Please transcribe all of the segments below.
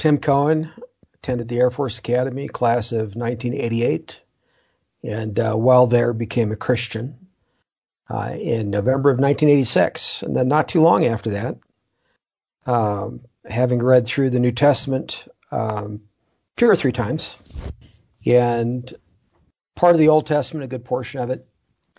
Tim Cohen, attended the Air Force Academy, class of 1988, and while there became a Christian in November of 1986. And then not too long after that, having read through the New Testament 2 or 3 times, and part of the Old Testament, a good portion of it,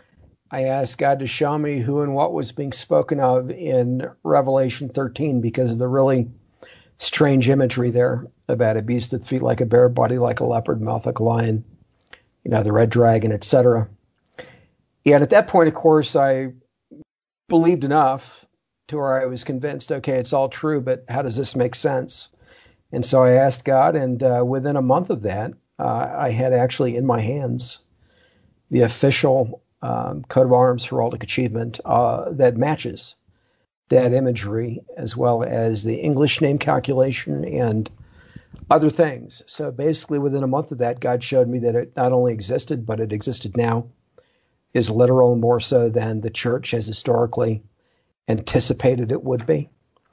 I asked God to show me who and what was being spoken of in Revelation 13 because of the really strange imagery there about a beast with feet like a bear, body like a leopard, mouth like a lion, the red dragon, etc. And at that point, of course, I believed enough to where I was convinced, okay, it's all true, but how does this make sense? And so I asked God, and within a month of that, I had actually in my hands the official coat of arms heraldic achievement that matches that imagery, as well as the English name calculation and other things. So basically, within a month of that, God showed me that it not only existed, but it existed now, is literal, more so than the church has historically anticipated it would be.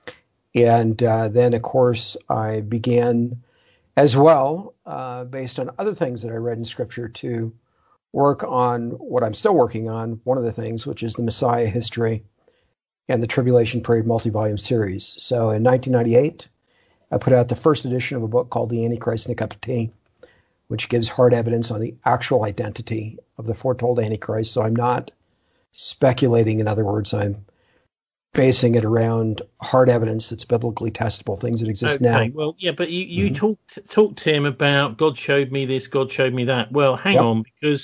And then, of course, I began as well, based on other things that I read in Scripture, to work on what I'm still working on, one of the things, which is the Messiah history and the Tribulation Period multi-volume series. So in 1998, I put out the first edition of a book called The Antichrist in a Cup of Tea, which gives hard evidence on the actual identity of the foretold Antichrist. So I'm not speculating. In other words, I'm basing it around hard evidence that's biblically testable, things that exist now. Okay, well, yeah, but you talked to him about God showed me this, God showed me that. Well, hang on, because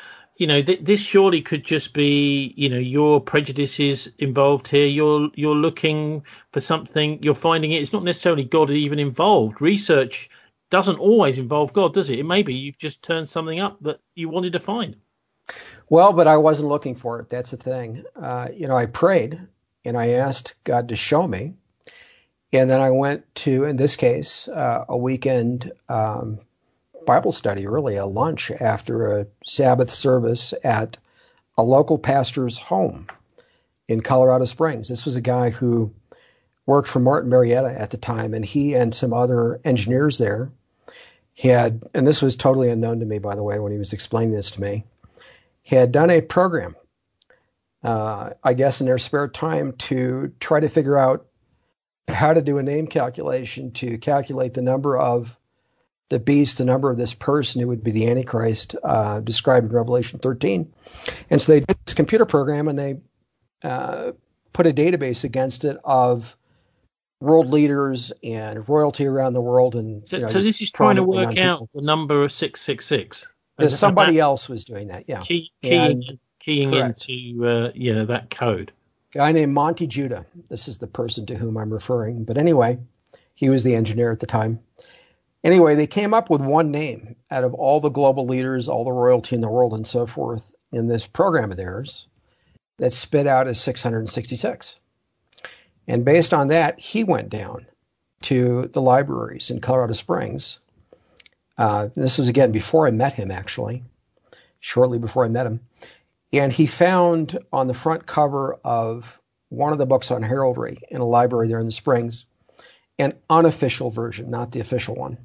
this surely could just be your prejudices involved here. You're looking for something, you're finding it. It's not necessarily God even involved. Research doesn't always involve God, does it? It may be you've just turned something up that you wanted to find. Well, but I wasn't looking for it. That's the thing. I prayed and I asked God to show me. And then I went to, in this case, a weekend Bible study, really a lunch after a Sabbath service at a local pastor's home in Colorado Springs. This was a guy who worked for Martin Marietta at the time, and he and some other engineers there had, and this was totally unknown to me, by the way, when he was explaining this to me, had done a program, I guess in their spare time, to try to figure out how to do a name calculation to calculate the number of the beast, the number of this person who would be the Antichrist, described in Revelation 13. And so they did this computer program, and they put a database against it of world leaders and royalty around the world. And so this is trying to work out the number of 666. Somebody else was doing that, yeah. Keying into that code. A guy named Monty Judah. This is the person to whom I'm referring. But anyway, he was the engineer at the time. Anyway, they came up with one name out of all the global leaders, all the royalty in the world, and so forth, in this program of theirs that spit out as 666. And based on that, he went down to the libraries in Colorado Springs. This was, again, before I met him, actually, shortly before I met him. And he found on the front cover of one of the books on heraldry in a library there in the Springs an unofficial version, not the official one,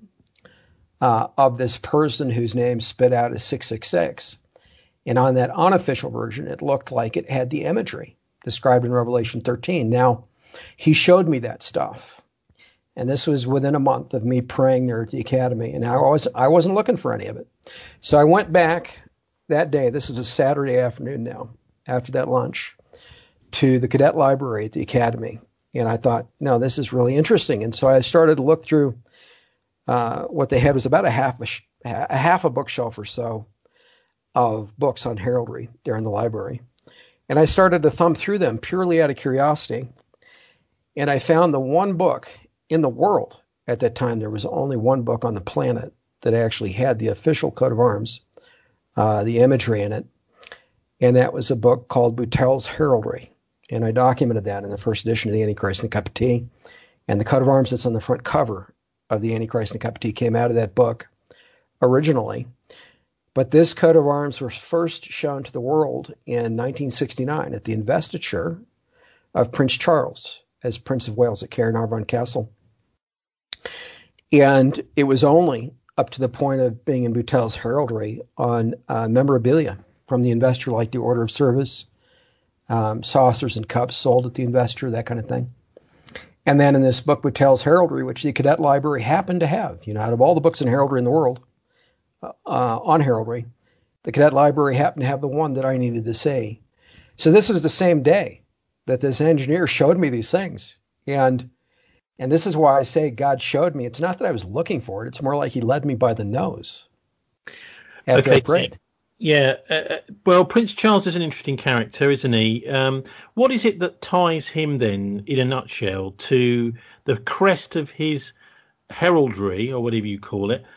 of this person whose name spit out as 666. And on that unofficial version, it looked like it had the imagery described in Revelation 13. Now, he showed me that stuff. And this was within a month of me praying there at the academy. And I wasn't looking for any of it. So I went back that day. This was a Saturday afternoon now, after that lunch, to the cadet library at the academy. And I thought, no, this is really interesting. And so I started to look through what they had was about a half a bookshelf or so of books on heraldry there in the library. And I started to thumb through them purely out of curiosity. And I found the one book in the world at that time. There was only one book on the planet that actually had the official coat of arms, the imagery in it. And that was a book called Boutell's Heraldry. And I documented that in the first edition of The Antichrist in a Cup of Tea. And the coat of arms that's on the front cover of The Antichrist in a Cup of Tea came out of that book originally. But this coat of arms was first shown to the world in 1969 at the investiture of Prince Charles as Prince of Wales at Caernarvon Castle. And it was only up to the point of being in Boutell's heraldry on memorabilia from the investor, like the Order of Service, saucers and cups sold at the investor, that kind of thing. And then in this book, Boutell's Heraldry, which the Cadet Library happened to have, out of all the books in heraldry in the world, on heraldry, the Cadet Library happened to have the one that I needed to see. So this was the same day that this engineer showed me these things. And this is why I say God showed me. It's not that I was looking for it. It's more like he led me by the nose. After I prayed. Yeah. Well, Prince Charles is an interesting character, isn't he? What is it that ties him then, in a nutshell, to the crest of his heraldry, or whatever you call it,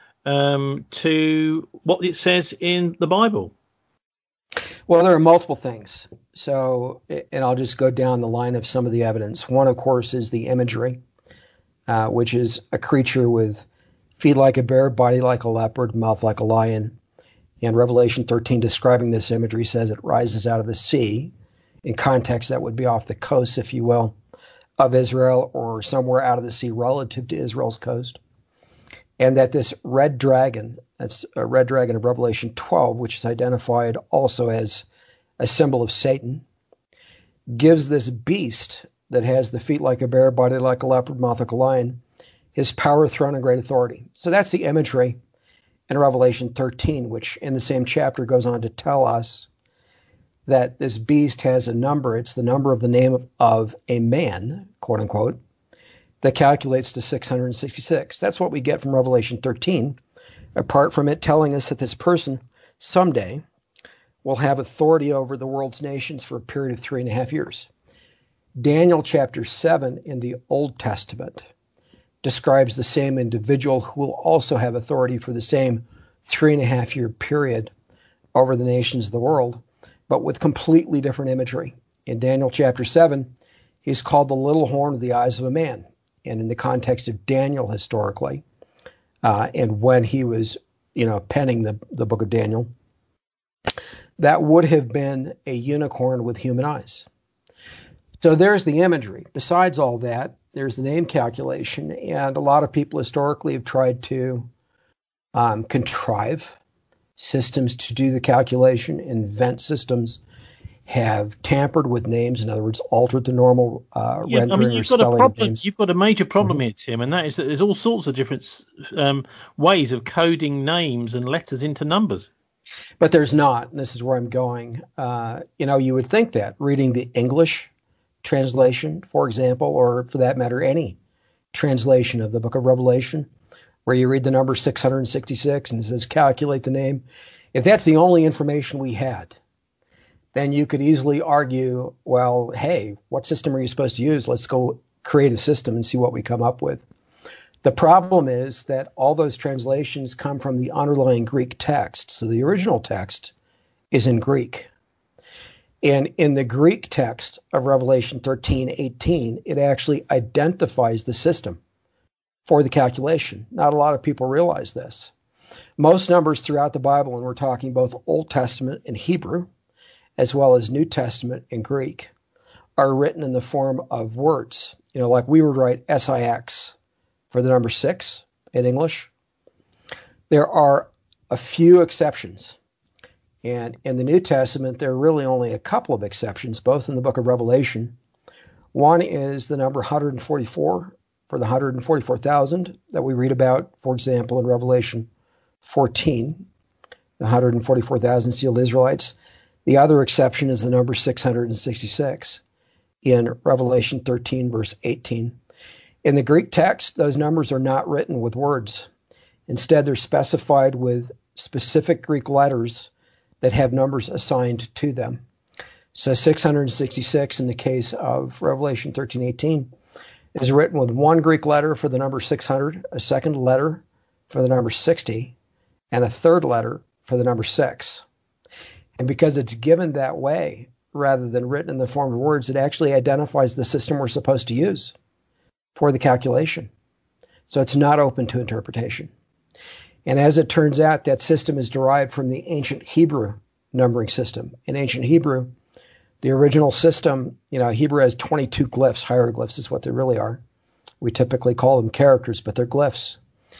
to what it says in the Bible? Well, there are multiple things. So, and I'll just go down the line of some of the evidence. One, of course, is the imagery, which is a creature with feet like a bear, body like a leopard, mouth like a lion. And Revelation 13, describing this imagery, says it rises out of the sea. In context, that would be off the coast, if you will, of Israel, or somewhere out of the sea relative to Israel's coast. And that this red dragon, that's a red dragon of Revelation 12, which is identified also as a symbol of Satan, gives this beast that has the feet like a bear, body like a leopard, mouth like a lion, his power, throne, and great authority. So that's the imagery in Revelation 13, which in the same chapter goes on to tell us that this beast has a number. It's the number of the name of a man, quote unquote, that calculates to 666. That's what we get from Revelation 13, apart from it telling us that this person someday will have authority over the world's nations for a period of 3.5 years. Daniel chapter 7 in the Old Testament describes the same individual who will also have authority for the same 3.5 year period over the nations of the world, but with completely different imagery. In Daniel chapter 7, he's called the little horn of the eyes of a man. And in the context of Daniel historically, and when he was, penning the book of Daniel, that would have been a unicorn with human eyes. So there's the imagery. Besides all that, there's the name calculation, and a lot of people historically have tried to contrive systems to do the calculation, invent systems, have tampered with names, in other words, altered the normal rendering or spelling of names. You've got a major problem here, Tim, and that is that there's all sorts of different ways of coding names and letters into numbers. But there's not, and this is where I'm going. You would think that reading the English translation, for example, or for that matter, any translation of the book of Revelation, where you read the number 666 and it says calculate the name, if that's the only information we had, then you could easily argue, well, hey, what system are you supposed to use? Let's go create a system and see what we come up with. The problem is that all those translations come from the underlying Greek text. So the original text is in Greek. And in the Greek text of Revelation 13:18, it actually identifies the system for the calculation. Not a lot of people realize this. Most numbers throughout the Bible, and we're talking both Old Testament in Hebrew, as well as New Testament in Greek, are written in the form of words. Like we would write SIX for the number 6 in English. There are a few exceptions. And in the New Testament, there are really only a couple of exceptions, both in the book of Revelation. One is the number 144 for the 144,000 that we read about, for example, in Revelation 14, the 144,000 sealed Israelites. The other exception is the number 666 in Revelation 13, verse 18. In the Greek text, those numbers are not written with words. Instead, they're specified with specific Greek letters that have numbers assigned to them. So 666 in the case of Revelation 13:18 is written with one Greek letter for the number 600, a second letter for the number 60, and a third letter for the number 6. And because it's given that way, rather than written in the form of words, it actually identifies the system we're supposed to use for the calculation. So it's not open to interpretation. And as it turns out, that system is derived from the ancient Hebrew numbering system. In ancient Hebrew, the original system, Hebrew has 22 glyphs. Hieroglyphs is what they really are. We typically call them characters, but they're glyphs.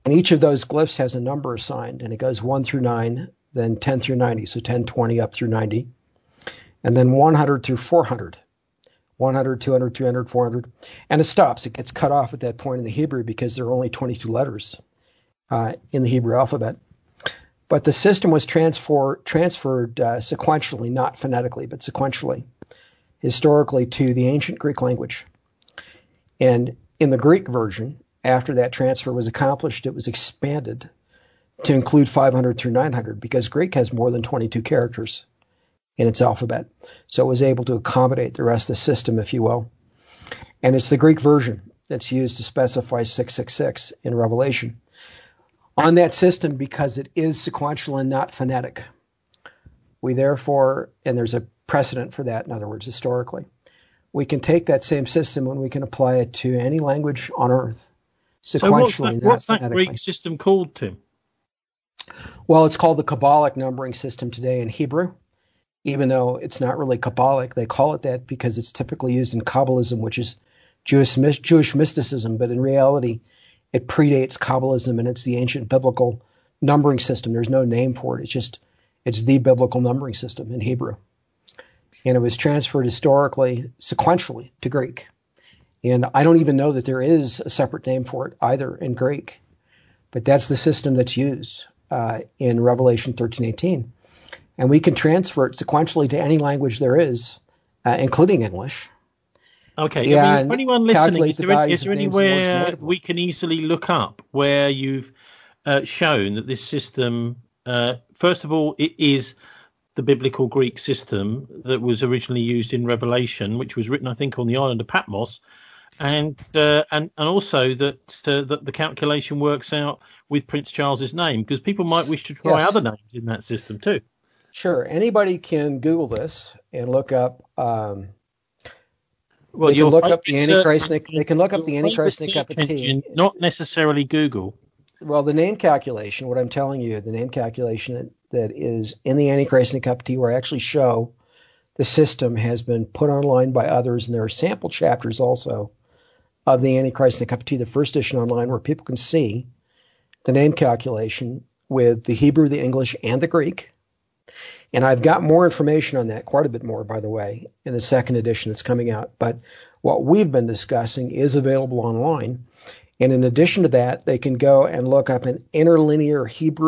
And each of those glyphs has a number assigned, and it goes 1 through 9, then 10 through 90, so 10, 20, up through 90, and then 100 through 400, 100, 200, 300, 400, and it stops. It gets cut off at that point in the Hebrew because there are only 22 letters in the Hebrew alphabet. But the system was transferred sequentially, not phonetically, but sequentially, historically, to the ancient Greek language. And in the Greek version, after that transfer was accomplished, it was expanded to include 500 through 900 because Greek has more than 22 characters in its alphabet. So it was able to accommodate the rest of the system, if you will. And it's the Greek version that's used to specify 666 in Revelation. On that system, because it is sequential and not phonetic, we therefore, and there's a precedent for that, in other words, historically, we can take that same system and we can apply it to any language on earth, sequentially. So what's that Greek system called, Tim? Well, it's called the Kabbalic numbering system today in Hebrew, even though it's not really Kabbalic. They call it that because it's typically used in Kabbalism, which is Jewish mysticism, but in reality, it predates Kabbalism, and it's the ancient biblical numbering system. There's no name for it. It's the biblical numbering system in Hebrew. And it was transferred historically, sequentially, to Greek. And I don't even know that there is a separate name for it either in Greek. But that's the system that's used in Revelation 13:18. And we can transfer it sequentially to any language there is, including English. Okay. I mean, for anyone listening, is there anywhere we can easily look up where you've shown that this system, first of all, it is the biblical Greek system that was originally used in Revelation, which was written, I think, on the island of Patmos, and also that the calculation works out with Prince Charles's name, because people might wish to try other names in that system too. Sure, anybody can Google this and look up. Well, they can look up the Antichrist. They can look up the Antichrist engine, not necessarily Google. Well, the name calculation, what I'm telling you, the name calculation that is in the Antichrist Encyclopedia, where I actually show the system, has been put online by others, and there are sample chapters also of the Antichrist Encyclopedia, the first edition online, where people can see the name calculation with the Hebrew, the English, and the Greek. And I've got more information on that, quite a bit more, by the way, in the second edition that's coming out. But what we've been discussing is available online. And in addition to that, they can go and look up an interlinear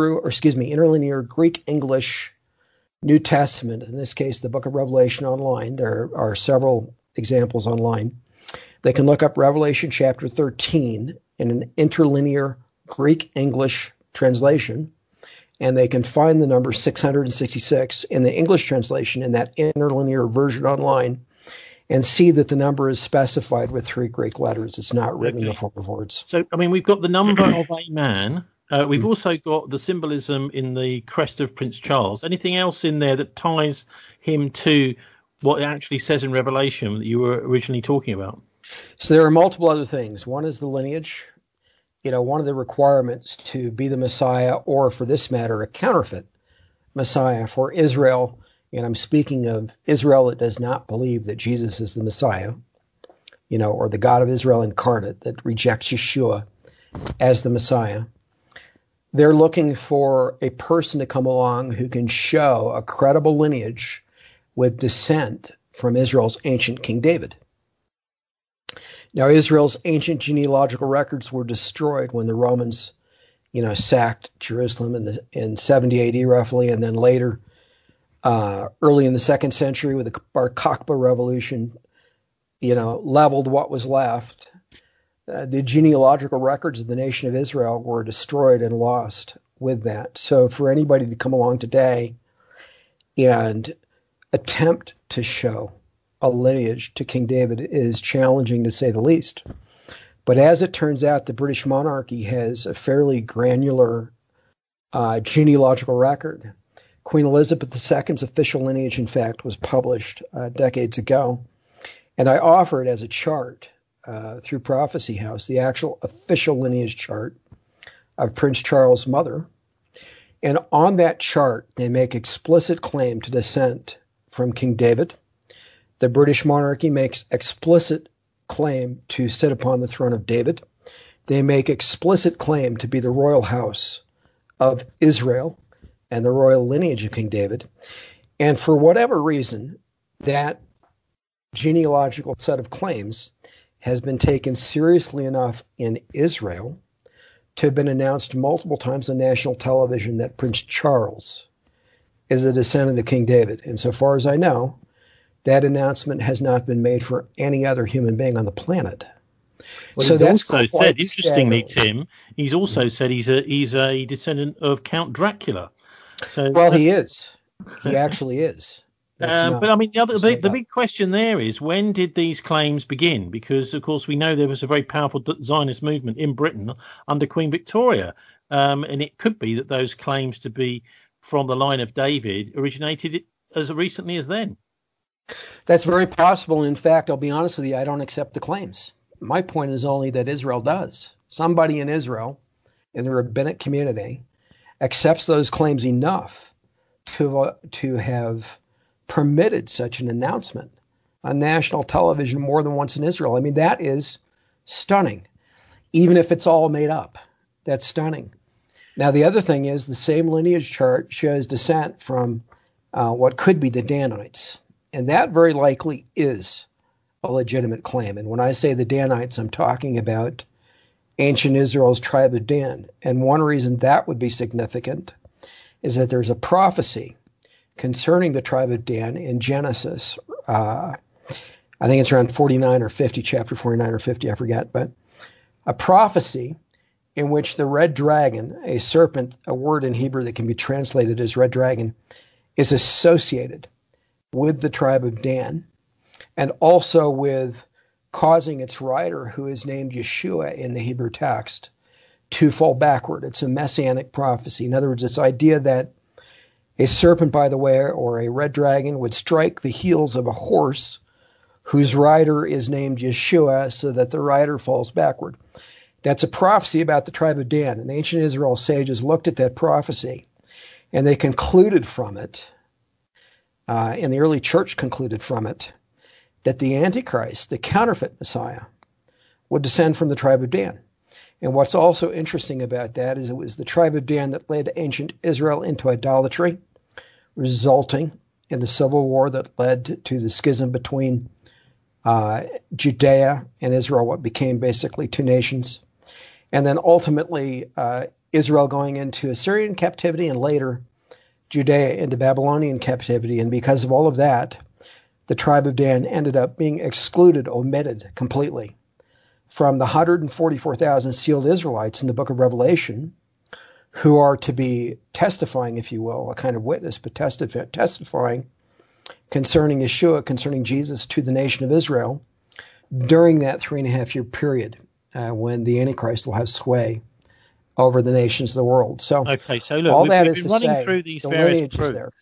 Greek-English New Testament, in this case, the book of Revelation online. There are several examples online. They can look up Revelation chapter 13 in an interlinear Greek-English translation, and they can find the number 666 in the English translation in that interlinear version online, and see that the number is specified with 3 Greek letters. It's not written in the form of words. So, I mean, we've got the number of a man. We've also got the symbolism in the crest of Prince Charles. Anything else in there that ties him to what it actually says in Revelation that you were originally talking about? So there are multiple other things. One is the lineage. One of the requirements to be the Messiah, or for this matter, a counterfeit Messiah for Israel, and I'm speaking of Israel that does not believe that Jesus is the Messiah, or the God of Israel incarnate that rejects Yeshua as the Messiah. They're looking for a person to come along who can show a credible lineage with descent from Israel's ancient King David. Now, Israel's ancient genealogical records were destroyed when the Romans, sacked Jerusalem in 70 AD roughly, and then later, early in the 2nd century with the Bar Kokhba revolution, leveled what was left. The genealogical records of the nation of Israel were destroyed and lost with that. So for anybody to come along today and attempt to show a lineage to King David is challenging, to say the least. But as it turns out, the British monarchy has a fairly granular genealogical record. Queen Elizabeth II's official lineage, in fact, was published decades ago. And I offer it as a chart through Prophecy House, the actual official lineage chart of Prince Charles' mother. And on that chart, they make explicit claim to descent from King David. The British monarchy makes explicit claim to sit upon the throne of David. They make explicit claim to be the royal house of Israel and the royal lineage of King David. And for whatever reason, that genealogical set of claims has been taken seriously enough in Israel to have been announced multiple times on national television that Prince Charles is a descendant of King David. And so far as I know, that announcement has not been made for any other human being on the planet. Well, so he's also said, interestingly, Tim, he's also said he's a descendant of Count Dracula. So well, he is. He actually is. But I mean, the big question there is, when did these claims begin? Because, of course, we know there was a very powerful Zionist movement in Britain under Queen Victoria. And it could be that those claims to be from the line of David originated as recently as then. That's very possible. In fact, I'll be honest with you, I don't accept the claims. My point is only that Israel does. Somebody in Israel, in the rabbinic community, accepts those claims enough to have permitted such an announcement on national television more than once in Israel. I mean, that is stunning. Even if it's all made up, that's stunning. Now, the other thing is the same lineage chart shows descent from what could be the Danites. And that very likely is a legitimate claim. And when I say the Danites, I'm talking about ancient Israel's tribe of Dan. And one reason that would be significant is that there's a prophecy concerning the tribe of Dan in Genesis. I think it's around 49 or 50, chapter 49 or 50, I forget. But a prophecy in which the red dragon, a serpent, a word in Hebrew that can be translated as red dragon, is associated with the tribe of Dan, and also with causing its rider, who is named Yeshua in the Hebrew text, to fall backward. It's a messianic prophecy. In other words, this idea that a serpent, by the way, or a red dragon would strike the heels of a horse whose rider is named Yeshua so that the rider falls backward. That's a prophecy about the tribe of Dan. And ancient Israel sages looked at that prophecy and they concluded from it, and the early church concluded from it, that the Antichrist, the counterfeit Messiah, would descend from the tribe of Dan. And what's also interesting about that is it was the tribe of Dan that led ancient Israel into idolatry, resulting in the civil war that led to the schism between Judea and Israel, what became basically two nations. And then ultimately Israel going into Assyrian captivity and later Judea into Babylonian captivity. And because of all of that, the tribe of Dan ended up being excluded, omitted completely from the 144,000 sealed Israelites in the book of Revelation, who are to be testifying, if you will, a kind of witness, but testifying concerning Yeshua, concerning Jesus to the nation of Israel during that 3.5-year period when the Antichrist will have sway over the nations of the world. So, okay, so look, all that we've is been to running say, through these the various proofs. There.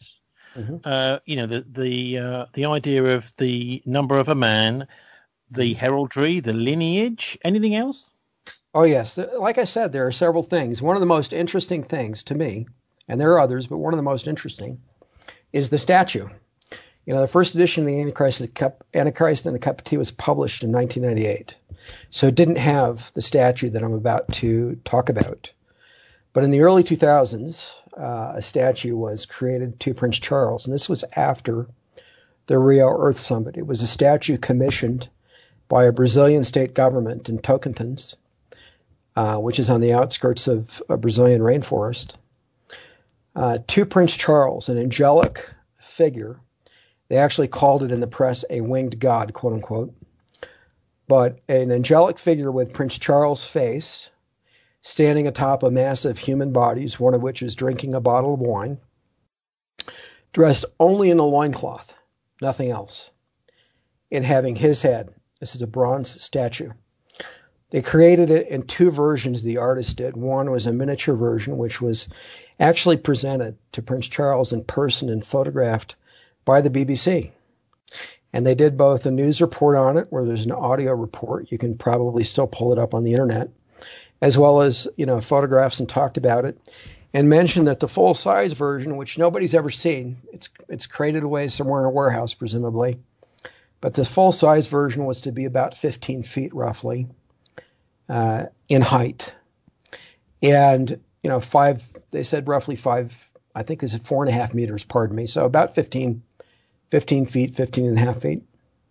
Mm-hmm. The idea of the number of a man, the heraldry, the lineage, anything else? Oh, yes. Like I said, there are several things. One of the most interesting things to me, and there are others, but one of the most interesting is the statue. You know, the first edition of the Antichrist and the Cup of Tea was published in 1998. So it didn't have the statue that I'm about to talk about. But in the early 2000s, a statue was created to Prince Charles, and this was after the Rio Earth Summit. It was a statue commissioned by a Brazilian state government in Tocantins, which is on the outskirts of a Brazilian rainforest, to Prince Charles, an angelic figure. They actually called it in the press a winged god, quote unquote, but an angelic figure with Prince Charles' face standing atop a mass of human bodies, one of which is drinking a bottle of wine, dressed only in a loincloth, nothing else, and having his head. This is a bronze statue. They created it in two versions, the artist did. One was a miniature version, which was actually presented to Prince Charles in person and photographed by the BBC. And they did both a news report on it, where there's an audio report. You can probably still pull it up on the internet, as well as, photographs, and talked about it, and mentioned that the full-size version, which nobody's ever seen, it's crated away somewhere in a warehouse, presumably, but the full-size version was to be about 15 feet, roughly. in height. And, they said roughly 5, I think they said 4.5 meters, pardon me. So about 15 feet, 15 and a half feet.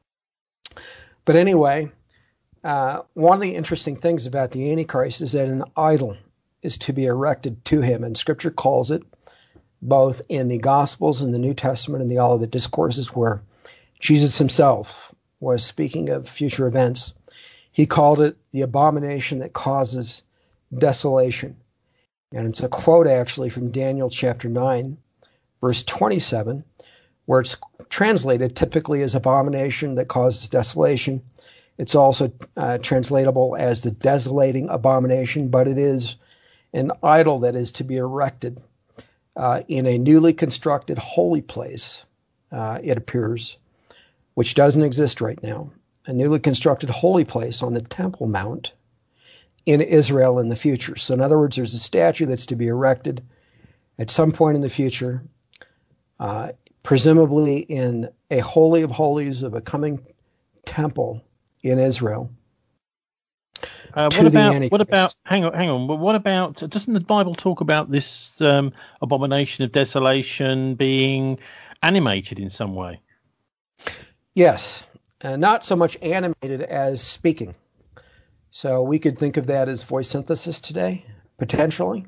But anyway, one of the interesting things about the Antichrist is that an idol is to be erected to him. And Scripture calls it, both in the Gospels and the New Testament and the Olivet Discourses, where Jesus himself was speaking of future events. He called it the abomination that causes desolation. And it's a quote actually from Daniel chapter 9, verse 27, where it's translated typically as abomination that causes desolation. It's also translatable as the desolating abomination, but it is an idol that is to be erected in a newly constructed holy place, it appears, which doesn't exist right now. A newly constructed holy place on the Temple Mount in Israel in the future. So in other words, there's a statue that's to be erected at some point in the future, presumably in a holy of holies of a coming temple in Israel. What about, hang on, but what about, doesn't the Bible talk about this abomination of desolation being animated in some way? Yes, not so much animated as speaking. So we could think of that as voice synthesis today, potentially,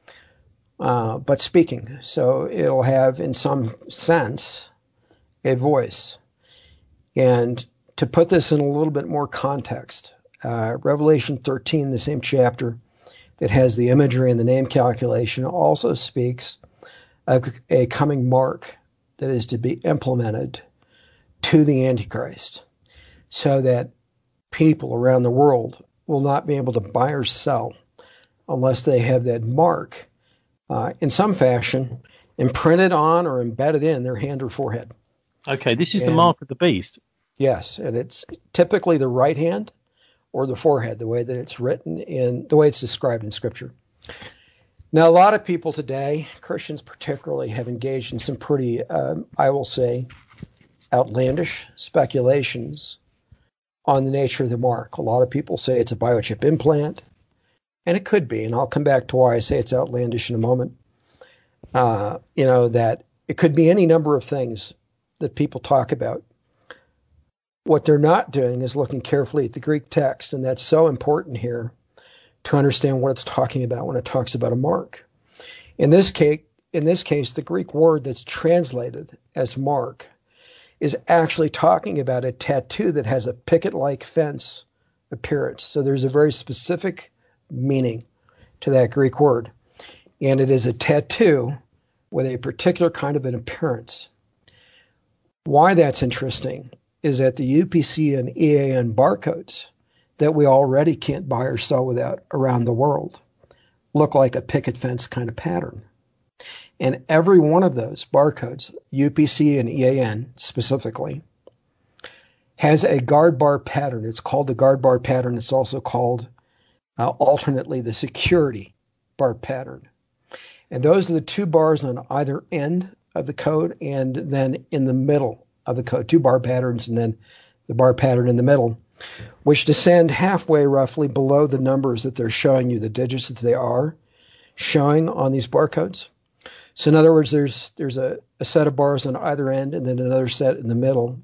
but speaking. So it'll have, in some sense, a voice. And to put this in a little bit more context, Revelation 13, the same chapter that has the imagery and the name calculation, also speaks of a coming mark that is to be implemented to the Antichrist, so that people around the world will not be able to buy or sell unless they have that mark in some fashion imprinted on or embedded in their hand or forehead. Okay, this is the mark of the beast. Yes, and it's typically the right hand or the forehead, the way that it's written in, the way it's described in Scripture. Now, a lot of people today, Christians particularly, have engaged in some pretty, I will say, outlandish speculations on the nature of the mark. A lot of people say it's a biochip implant, and it could be, and I'll come back to why I say it's outlandish in a moment. That it could be any number of things that people talk about. What they're not doing is looking carefully at the Greek text, and that's so important here to understand what it's talking about when it talks about a mark. In this case, the Greek word that's translated as mark is actually talking about a tattoo that has a picket-like fence appearance. So there's a very specific meaning to that Greek word. And it is a tattoo with a particular kind of an appearance. Why that's interesting is that the UPC and EAN barcodes that we already can't buy or sell without around the world look like a picket fence kind of pattern. And every one of those barcodes, UPC and EAN specifically, has a guard bar pattern. It's called the guard bar pattern. It's also called alternately the security bar pattern. And those are the two bars on either end of the code and then in the middle of the code, two bar patterns and then the bar pattern in the middle, which descend halfway roughly below the numbers that they're showing you, the digits that they are showing on these barcodes. So in other words, there's a set of bars on either end and then another set in the middle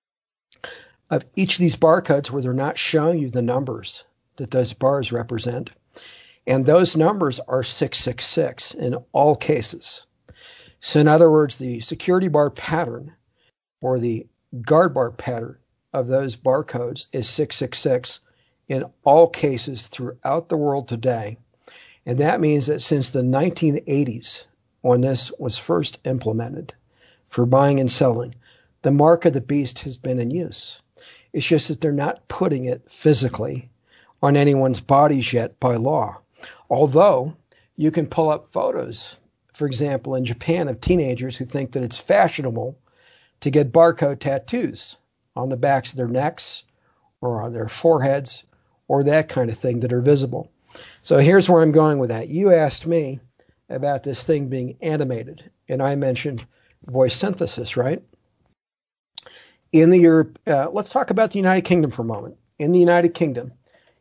of each of these barcodes where they're not showing you the numbers that those bars represent. And those numbers are 666 in all cases. So in other words, the security bar pattern or the guard bar pattern of those barcodes is 666 in all cases throughout the world today. And that means that since the 1980s, when this was first implemented for buying and selling, the mark of the beast has been in use. It's just that they're not putting it physically on anyone's bodies yet by law. Although you can pull up photos, for example, in Japan of teenagers who think that it's fashionable to get barcode tattoos on the backs of their necks or on their foreheads or that kind of thing that are visible. So here's where I'm going with that. You asked me about this thing being animated, and I mentioned voice synthesis, right? In the Europe, let's talk about the United Kingdom for a moment. In the United Kingdom,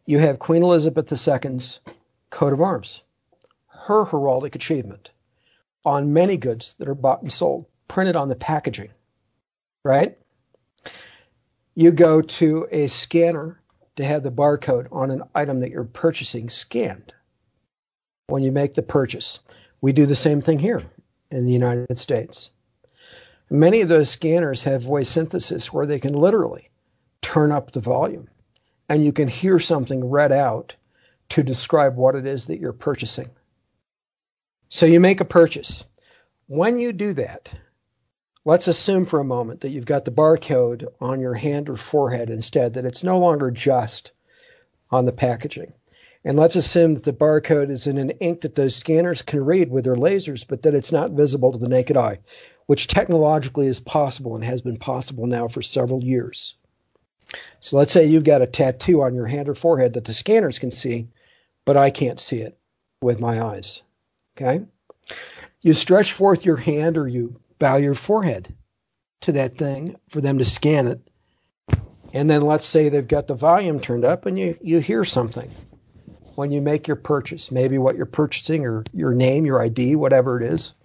you have Queen Elizabeth II's coat of arms, her heraldic achievement on many goods that are bought and sold, printed on the packaging, right? You go to a scanner to have the barcode on an item that you're purchasing scanned when you make the purchase. We do the same thing here in the United States. Many of those scanners have voice synthesis where they can literally turn up the volume and you can hear something read out to describe what it is that you're purchasing. So you make a purchase. When you do that, let's assume for a moment that you've got the barcode on your hand or forehead instead, that it's no longer just on the packaging. And let's assume that the barcode is in an ink that those scanners can read with their lasers, but that it's not visible to the naked eye, which technologically is possible and has been possible now for several years. So let's say you've got a tattoo on your hand or forehead that the scanners can see, but I can't see it with my eyes. Okay? You stretch forth your hand or you bow your forehead to that thing for them to scan it. And then let's say they've got the volume turned up and you hear something when you make your purchase, maybe what you're purchasing or your name, your ID, whatever it is.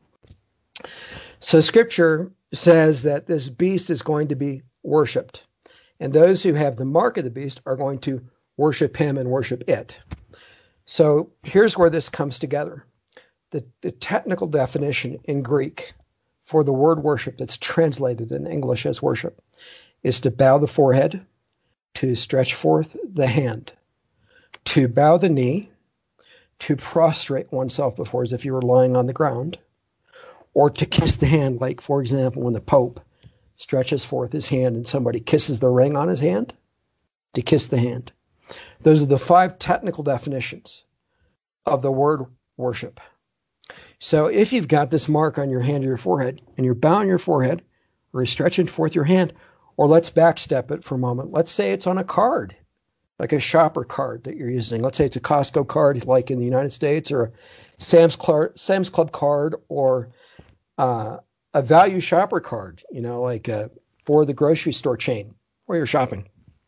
So Scripture says that this beast is going to be worshipped. And those who have the mark of the beast are going to worship him and worship it. So here's where this comes together. The technical definition in Greek for the word worship that's translated in English as worship is to bow the forehead, to stretch forth the hand, to bow the knee, to prostrate oneself before as if you were lying on the ground, or to kiss the hand, like, for example, when the Pope stretches forth his hand and somebody kisses the ring on his hand, to kiss the hand. Those are the 5 technical definitions of the word worship. So if you've got this mark on your hand or your forehead, and you're bowing your forehead, or you're stretching forth your hand, or let's backstep it for a moment. Let's say it's on a card, like a shopper card that you're using. Let's say it's a Costco card, like in the United States, or a Sam's Club card, or a value shopper card, like for the grocery store chain where you're shopping,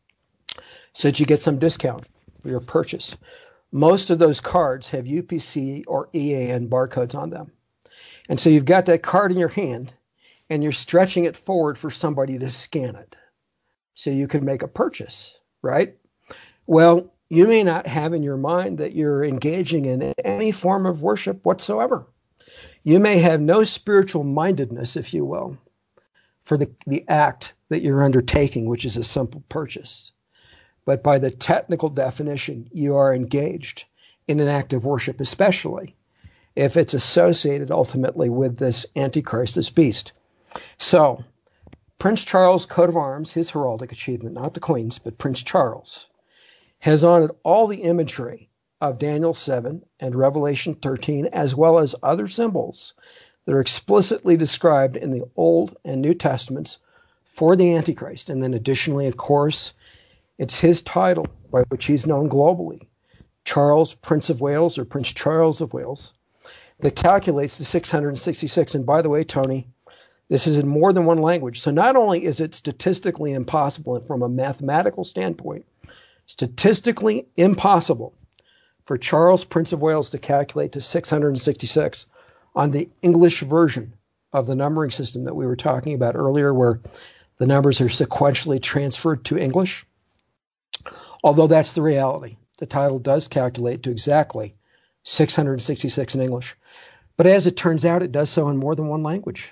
so that you get some discount for your purchase. Most of those cards have UPC or EAN barcodes on them. And so you've got that card in your hand and you're stretching it forward for somebody to scan it so you can make a purchase, right? Well, you may not have in your mind that you're engaging in any form of worship whatsoever. You may have no spiritual mindedness, if you will, for the act that you're undertaking, which is a simple purchase. But by the technical definition, you are engaged in an act of worship, especially if it's associated ultimately with this Antichrist, this beast. So Prince Charles' coat of arms, his heraldic achievement, not the Queen's, but Prince Charles, has on it all the imagery of Daniel 7 and Revelation 13, as well as other symbols that are explicitly described in the Old and New Testaments for the Antichrist. And then additionally, of course, it's his title by which he's known globally, Charles, Prince of Wales, or Prince Charles of Wales, that calculates to 666. And by the way, Tony, this is in more than one language. So not only is it statistically impossible from a mathematical standpoint, statistically impossible for Charles, Prince of Wales, to calculate to 666 on the English version of the numbering system that we were talking about earlier, where the numbers are sequentially transferred to English. Although that's the reality. The title does calculate to exactly 666 in English. But as it turns out, it does so in more than one language.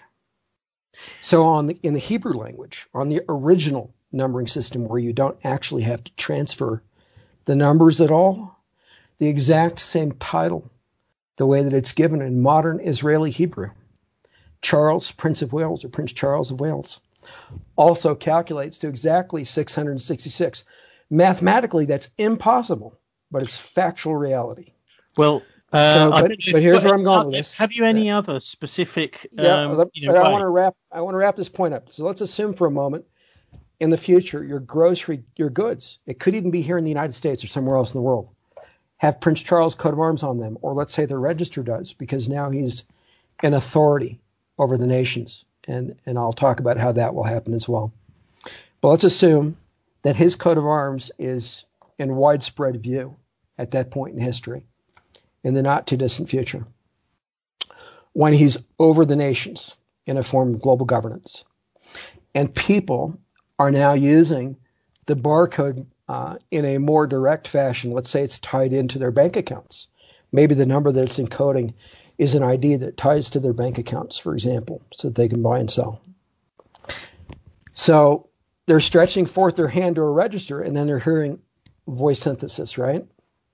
So in the Hebrew language, on the original numbering system where you don't actually have to transfer the numbers at all, the exact same title, the way that it's given in modern Israeli Hebrew, Charles, Prince of Wales, or Prince Charles of Wales, also calculates to exactly 666. Mathematically, that's impossible, but it's factual reality. Well, but here's where I'm going with this. Have you any other specific? But I want to wrap this point up. So let's assume for a moment, in the future, your goods, it could even be here in the United States or somewhere else in the world, have Prince Charles' coat of arms on them, or let's say the register does, because now he's an authority over the nations, and I'll talk about how that will happen as well. But let's assume that his coat of arms is and widespread view at that point in history, in the not too distant future, when he's over the nations in a form of global governance. And people are now using the barcode in a more direct fashion. Let's say it's tied into their bank accounts. Maybe the number that it's encoding is an ID that ties to their bank accounts, for example, so that they can buy and sell. So they're stretching forth their hand to a register, and then they're hearing voice synthesis, right?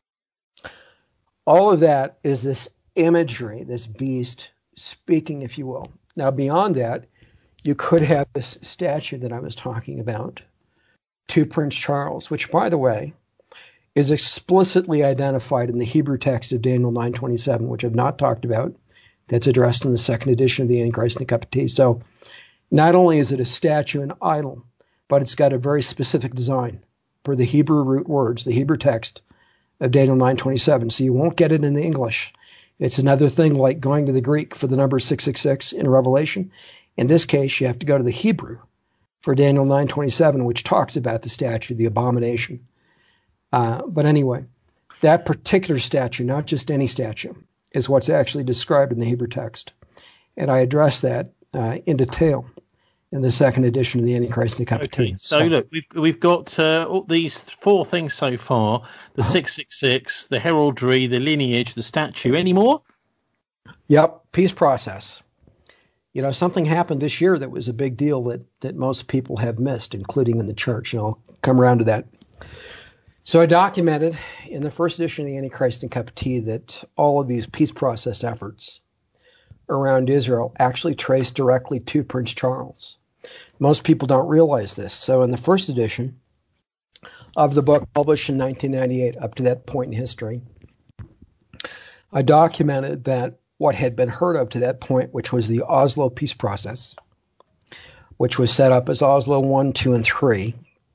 All of that is this imagery, this beast speaking, if you will. Now, beyond that, you could have this statue that I was talking about to Prince Charles, which, by the way, is explicitly identified in the Hebrew text of Daniel 9:27, which I've not talked about. That's addressed in the second edition of the Antichrist and the Cup of Tea. So not only is it a statue and idol, but it's got a very specific design for the Hebrew root words, the Hebrew text of Daniel 9:27. So you won't get it in the English. It's another thing like going to the Greek for the number 666 in Revelation. In this case, you have to go to the Hebrew for Daniel 9:27, which talks about the statue, the abomination. But anyway, that particular statue, not just any statue, is what's actually described in the Hebrew text. And I address that in detail in the second edition of the Antichrist and the Cup of Tea. So look, we've got all these four things so far: the 666, the heraldry, the lineage, the statue. Any more? Yep, peace process. You know, something happened this year that was a big deal that most people have missed, including in the church, and I'll come around to that. So I documented in the first edition of the Antichrist and Cup of Tea that all of these peace process efforts around Israel actually trace directly to Prince Charles. Most people don't realize this. So in the first edition of the book, published in 1998, up to that point in history, I documented that what had been heard of to that point, which was the Oslo peace process, which was set up as Oslo 1, 2, and 3,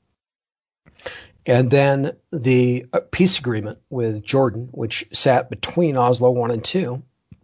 and then the peace agreement with Jordan, which sat between Oslo 1 and 2,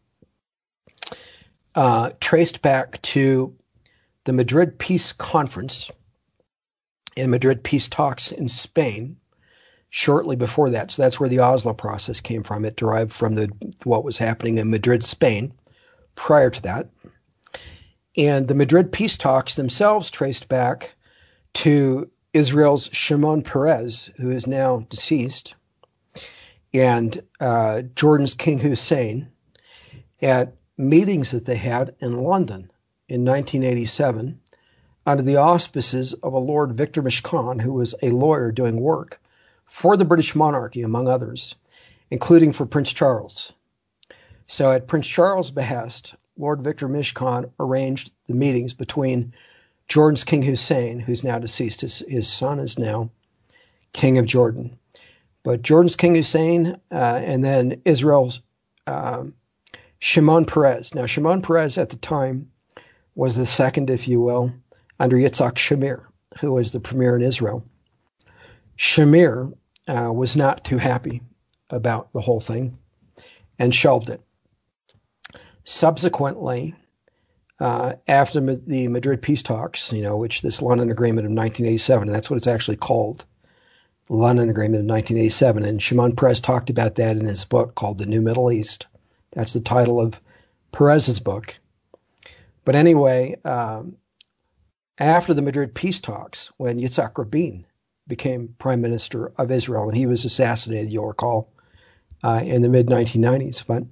traced back to the Madrid Peace Conference and Madrid Peace Talks in Spain shortly before that. So that's where the Oslo process came from. It derived from what was happening in Madrid, Spain, prior to that. And the Madrid Peace Talks themselves traced back to Israel's Shimon Peres, who is now deceased, and Jordan's King Hussein at meetings that they had in London in 1987 under the auspices of a Lord Victor Mishkan, who was a lawyer doing work for the British monarchy, among others, including for Prince Charles. So at Prince Charles' behest, Lord Victor Mishkan arranged the meetings between Jordan's King Hussein, who's now deceased. His son is now King of Jordan. But Jordan's King Hussein and then Israel's Shimon Peres. Now, Shimon Peres at the time was the second, if you will, under Yitzhak Shamir, who was the premier in Israel. Shamir was not too happy about the whole thing and shelved it. Subsequently, after the Madrid peace talks, which this London Agreement of 1987, and that's what it's actually called, the London Agreement of 1987, and Shimon Peres talked about that in his book called The New Middle East. That's the title of Peres's book. But anyway, after the Madrid peace talks, when Yitzhak Rabin became prime minister of Israel, and he was assassinated, you'll recall, in the mid-1990s, but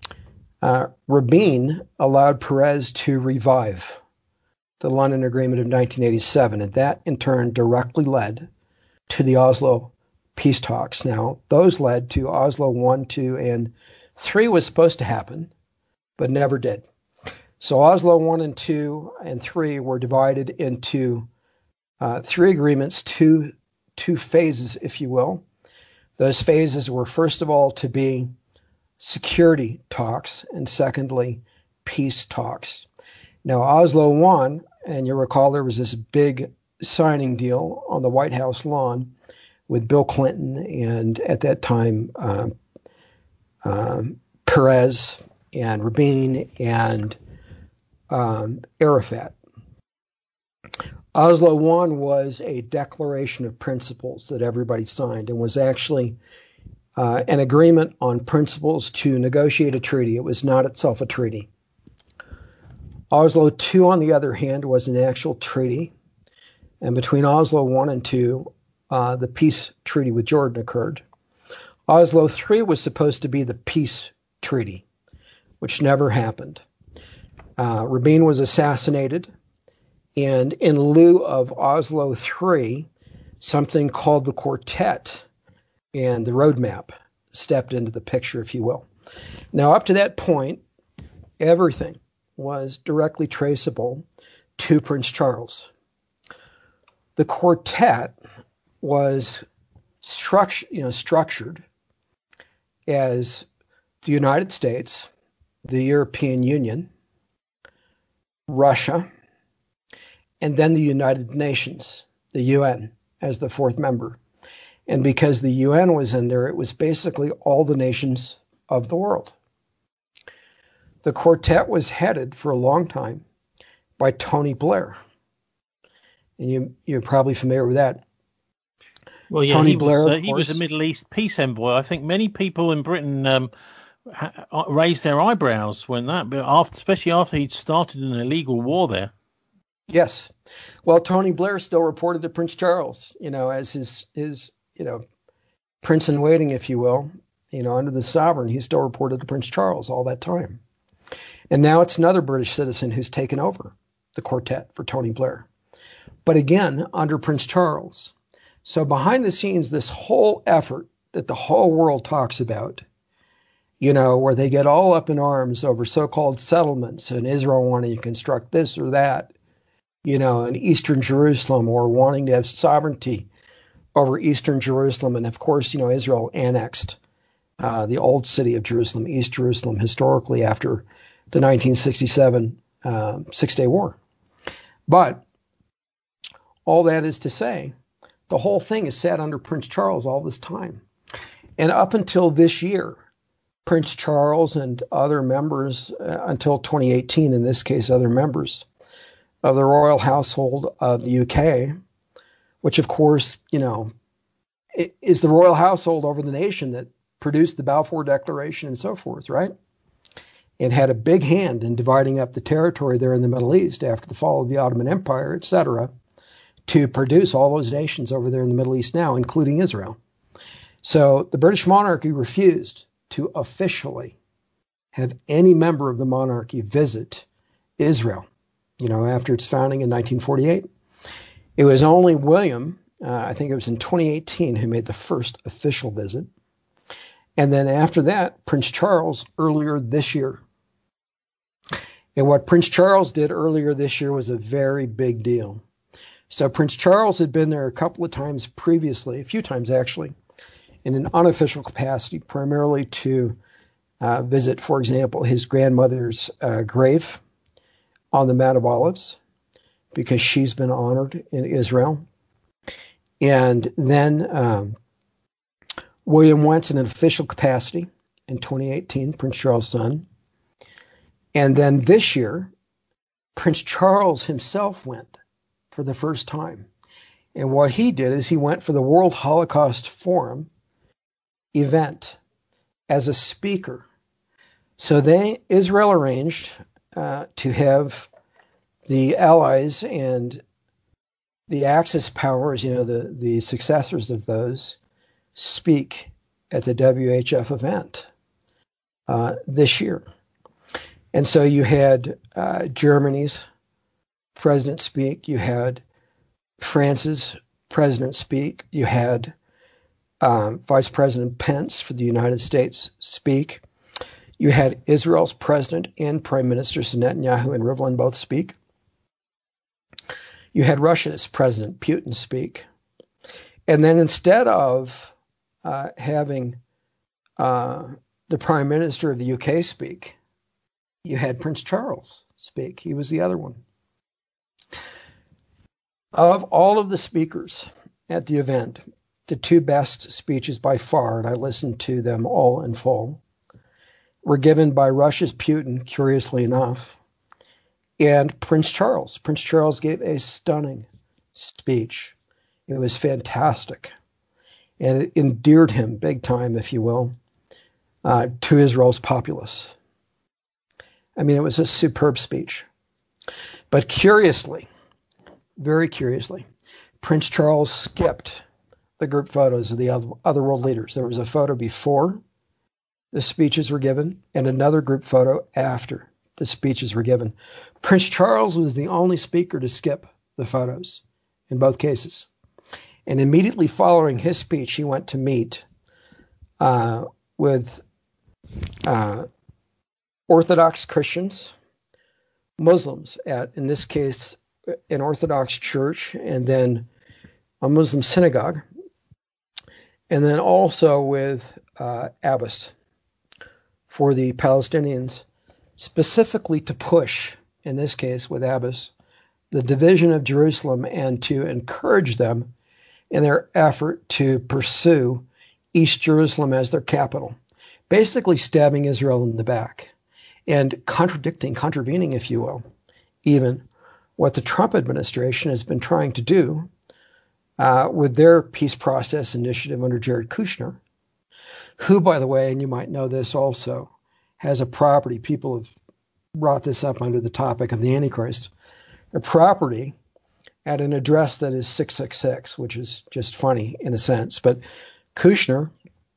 Rabin allowed Peres to revive the London Agreement of 1987, and that in turn directly led to the Oslo peace talks. Now, those led to Oslo 1, 2, and 3 was supposed to happen, but never did. So Oslo 1 and 2 and 3 were divided into 3 agreements, two phases, if you will. Those phases were, first of all, to be security talks, and secondly, peace talks. Now, Oslo 1, and you'll recall there was this big signing deal on the White House lawn with Bill Clinton and, at that time, Peres and Rabin and Arafat. Oslo I was a declaration of principles that everybody signed and was actually an agreement on principles to negotiate a treaty. It was not itself a treaty. Oslo II, on the other hand, was an actual treaty. And between Oslo I and II, the peace treaty with Jordan occurred. Oslo III was supposed to be the peace treaty, which never happened. Rabin was assassinated, and in lieu of Oslo III, something called the Quartet and the roadmap stepped into the picture, if you will. Now, up to that point, everything was directly traceable to Prince Charles. The Quartet was structured as the United States, the European Union, Russia, and then the United Nations, the UN, as the fourth member. And because the UN was in there, it was basically all the nations of the world. The Quartet was headed for a long time by Tony Blair. And you're probably familiar with that. Well, yeah, Tony Blair, he was a Middle East peace envoy. I think many people in Britain raised their eyebrows when that, but especially after he'd started an illegal war there. Yes. Well, Tony Blair still reported to Prince Charles, as his prince in waiting, if you will, under the sovereign. He still reported to Prince Charles all that time. And now it's another British citizen who's taken over the Quartet for Tony Blair. But again, under Prince Charles. So behind the scenes, this whole effort that the whole world talks about, where they get all up in arms over so-called settlements and Israel wanting to construct this or that, in Eastern Jerusalem, or wanting to have sovereignty over Eastern Jerusalem. And of course, Israel annexed the old city of Jerusalem, East Jerusalem, historically after the 1967 Six-Day War. But all that is to say, the whole thing is sat under Prince Charles all this time. And up until this year, Prince Charles and other members, until 2018, in this case, other members of the royal household of the UK, which, of course, is the royal household over the nation that produced the Balfour Declaration and so forth, right? And had a big hand in dividing up the territory there in the Middle East after the fall of the Ottoman Empire, etc., to produce all those nations over there in the Middle East now, including Israel. So the British monarchy refused to officially have any member of the monarchy visit Israel, after its founding in 1948. It was only William, I think it was in 2018, who made the first official visit. And then after that, Prince Charles earlier this year. And what Prince Charles did earlier this year was a very big deal. So Prince Charles had been there a couple of times previously, a few times actually, in an unofficial capacity, primarily to visit, for example, his grandmother's grave on the Mount of Olives, because she's been honored in Israel. And then William went in an official capacity in 2018, Prince Charles' son. And then this year, Prince Charles himself went for the first time. And what he did is he went for the World Holocaust Forum event as a speaker. So Israel arranged to have the Allies and the Axis powers, the successors of those, speak at the WHF event this year. And so you had Germany's president speak, you had France's president speak, you had Vice President Pence for the United States speak, you had Israel's president and Prime Minister Netanyahu and Rivlin both speak. You had Russia's president Putin speak. And then instead of having the Prime Minister of the UK speak, you had Prince Charles speak. He was the other one. Of all of the speakers at the event, the two best speeches by far, and I listened to them all in full, were given by Russia's Putin, curiously enough, and Prince Charles. Prince Charles gave a stunning speech. It was fantastic. And it endeared him big time, if you will, to Israel's populace. I mean, it was a superb speech. But curiously, very curiously, Prince Charles skipped the group photos of the other world leaders. There was a photo before the speeches were given and another group photo after the speeches were given. Prince Charles was the only speaker to skip the photos in both cases. And immediately following his speech, he went to meet with Orthodox Christians, Muslims at, in this case, an Orthodox church, and then a Muslim synagogue, and then also with Abbas for the Palestinians, specifically to push, in this case with Abbas, the division of Jerusalem and to encourage them in their effort to pursue East Jerusalem as their capital, basically stabbing Israel in the back and contravening, if you will, even what the Trump administration has been trying to do with their peace process initiative under Jared Kushner, who, by the way, and you might know this also, has a property. People have brought this up under the topic of the Antichrist, a property at an address that is 666, which is just funny in a sense. But Kushner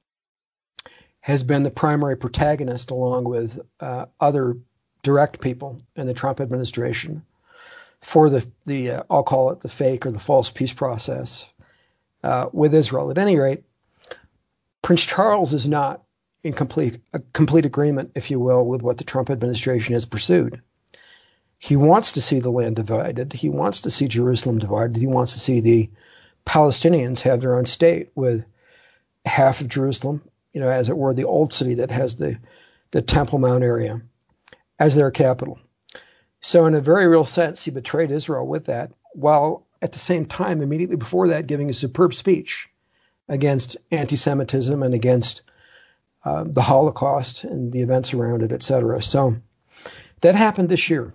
has been the primary protagonist, along with other direct people in the Trump administration, for the I'll call it the fake or the false peace process with Israel. At any rate, Prince Charles is not in complete agreement, if you will, with what the Trump administration has pursued. He wants to see the land divided. He wants to see Jerusalem divided. He wants to see the Palestinians have their own state with half of Jerusalem, as it were, the old city that has the Temple Mount area as their capital. So in a very real sense, he betrayed Israel with that, while at the same time, immediately before that, giving a superb speech against anti-Semitism and against the Holocaust and the events around it, etc. So that happened this year.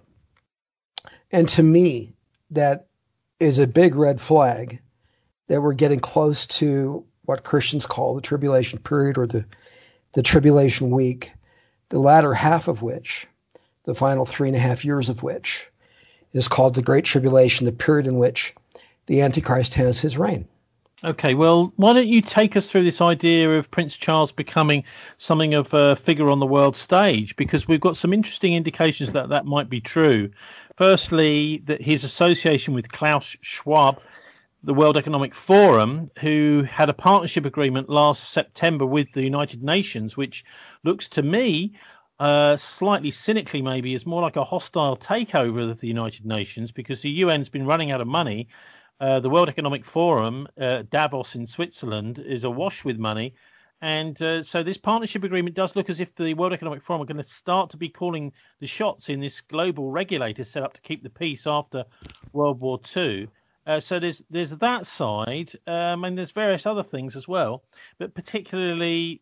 And to me, that is a big red flag that we're getting close to what Christians call the tribulation period, or the tribulation week, the latter half of which, the final 3.5 years of which, is called the Great Tribulation, the period in which the Antichrist has his reign. Okay, well, why don't you take us through this idea of Prince Charles becoming something of a figure on the world stage, because we've got some interesting indications that that might be true. Firstly, that his association with Klaus Schwab, the World Economic Forum, who had a partnership agreement last September with the United Nations, which looks to me, slightly cynically maybe, as more like a hostile takeover of the United Nations, because the UN's been running out of money. The World Economic Forum, Davos in Switzerland, is awash with money. And so this partnership agreement does look as if the World Economic Forum are going to start to be calling the shots in this global regulator set up to keep the peace after World War II. So there's that side, and there's various other things as well. But particularly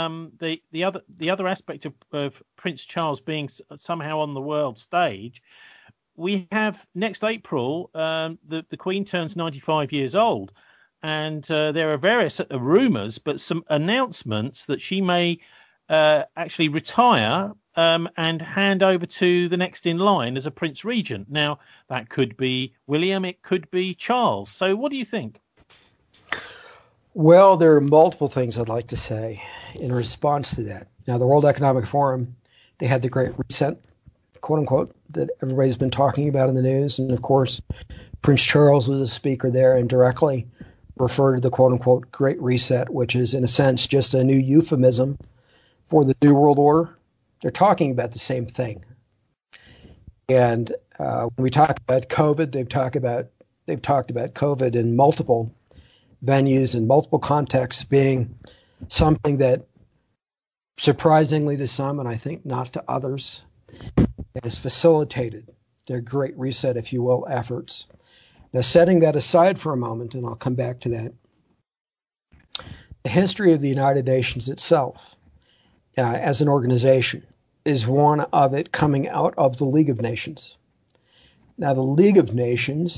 the other aspect of Prince Charles being somehow on the world stage. We have next April, the Queen turns 95 years old, and there are various rumours, but some announcements that she may actually retire and hand over to the next in line as a Prince Regent. Now, that could be William, it could be Charles. So what do you think? Well, there are multiple things I'd like to say in response to that. Now, the World Economic Forum, they had the Great Reset, quote unquote, that everybody's been talking about in the news. And of course, Prince Charles was a speaker there and directly referred to the quote unquote Great Reset, which is in a sense just a new euphemism for the New World Order. They're talking about the same thing. And when we talk about COVID, they've talked about COVID in multiple venues and multiple contexts being something that, surprisingly to some, and I think not to others, has facilitated their Great Reset, if you will, efforts. Now, setting that aside for a moment, and I'll come back to that, the history of the United Nations itself as an organization is one of it coming out of the League of Nations. Now, the League of Nations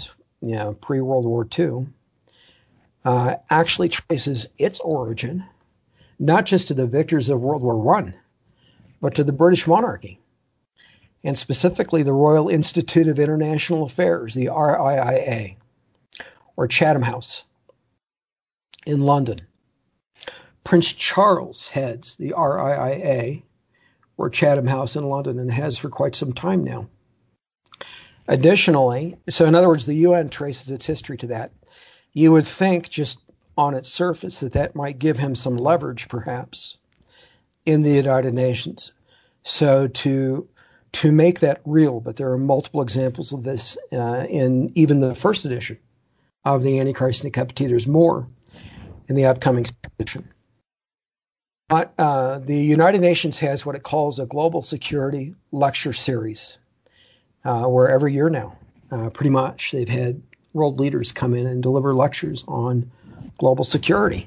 pre-World War II, actually traces its origin not just to the victors of World War I, but to the British monarchy, and specifically the Royal Institute of International Affairs, the RIIA, or Chatham House in London. Prince Charles heads the RIIA, or Chatham House in London, and has for quite some time now. Additionally, so in other words, the UN traces its history to that. You would think just on its surface that might give him some leverage, perhaps, in the United Nations. So to make that real, but there are multiple examples of this in even the first edition of the Antichrist and the Decapitator. There's more in the upcoming edition. But the United Nations has what it calls a Global Security Lecture Series, where every year now, pretty much, they've had world leaders come in and deliver lectures on global security.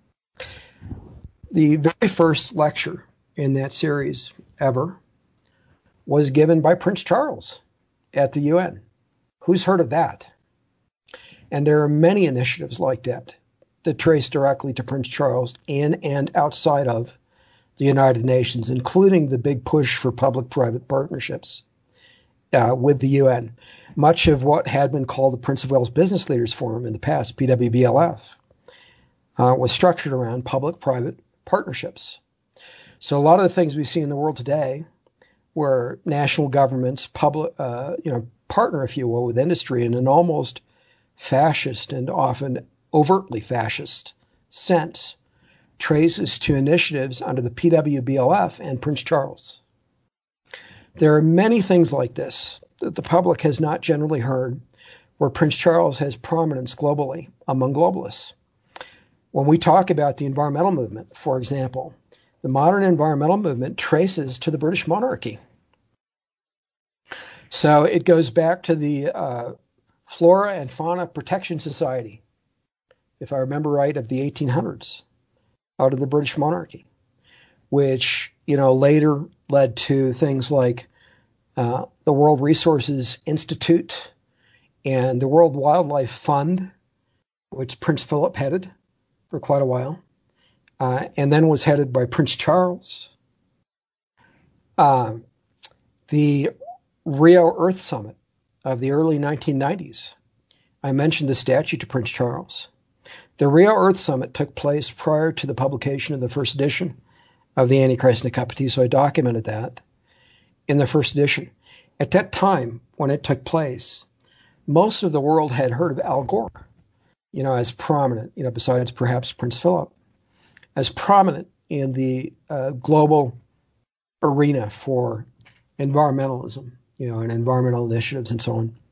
The very first lecture in that series ever was given by Prince Charles at the UN. Who's heard of that? And there are many initiatives like that trace directly to Prince Charles in and outside of the United Nations, including the big push for public-private partnerships with the UN. Much of what had been called the Prince of Wales Business Leaders Forum in the past, PWBLF, was structured around public-private partnerships. So a lot of the things we see in the world today, where national governments partner, if you will, with industry in an almost fascist and often overtly fascist sense, traces to initiatives under the PWBLF and Prince Charles. There are many things like this that the public has not generally heard, where Prince Charles has prominence globally among globalists. When we talk about the environmental movement, for example, the modern environmental movement traces to the British monarchy. So it goes back to the Flora and Fauna Protection Society, if I remember right, of the 1800s, out of the British monarchy, which later led to things like the World Resources Institute and the World Wildlife Fund, which Prince Philip headed for quite a while, and then was headed by Prince Charles. The Rio Earth Summit of the early 1990s, I mentioned the statue to Prince Charles. The Rio Earth Summit took place prior to the publication of the first edition of the Antichrist and the Decapitator, so I documented that in the first edition. At that time, when it took place, most of the world had heard of Al Gore, as prominent, besides perhaps Prince Philip, as prominent in the global arena for environmentalism, and environmental initiatives and so on.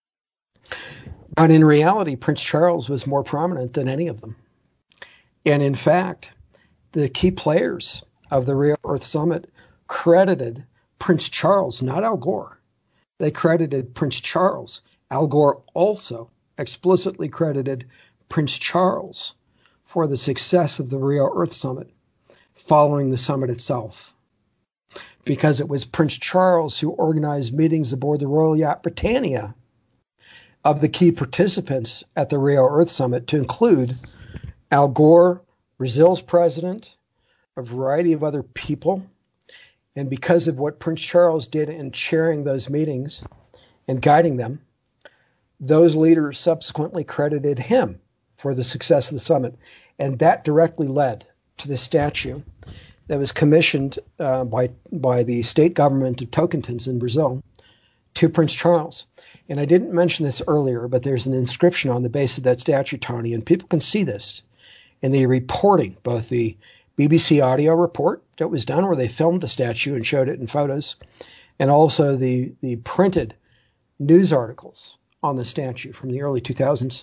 But in reality, Prince Charles was more prominent than any of them. And in fact, the key players of the Rio Earth Summit credited Prince Charles, not Al Gore. They credited Prince Charles. Al Gore also explicitly credited Prince Charles for the success of the Rio Earth Summit following the summit itself, because it was Prince Charles who organized meetings aboard the Royal Yacht Britannia of the key participants at the Rio Earth Summit, to include Al Gore, Brazil's president, a variety of other people. And because of what Prince Charles did in chairing those meetings and guiding them, those leaders subsequently credited him for the success of the summit. And that directly led to the statue that was commissioned by the state government of Tocantins in Brazil to Prince Charles. And I didn't mention this earlier, but there's an inscription on the base of that statue, Tony, and people can see this in the reporting, both the BBC audio report that was done where they filmed the statue and showed it in photos, and also the printed news articles on the statue from the early 2000s.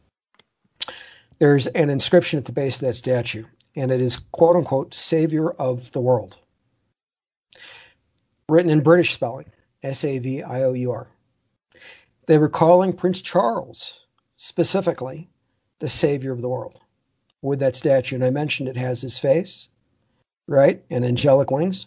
There's an inscription at the base of that statue, and it is, quote unquote, Savior of the World, written in British spelling, S-A-V-I-O-U-R. They were calling Prince Charles specifically the Savior of the world with that statue. And I mentioned it has his face, right, and angelic wings.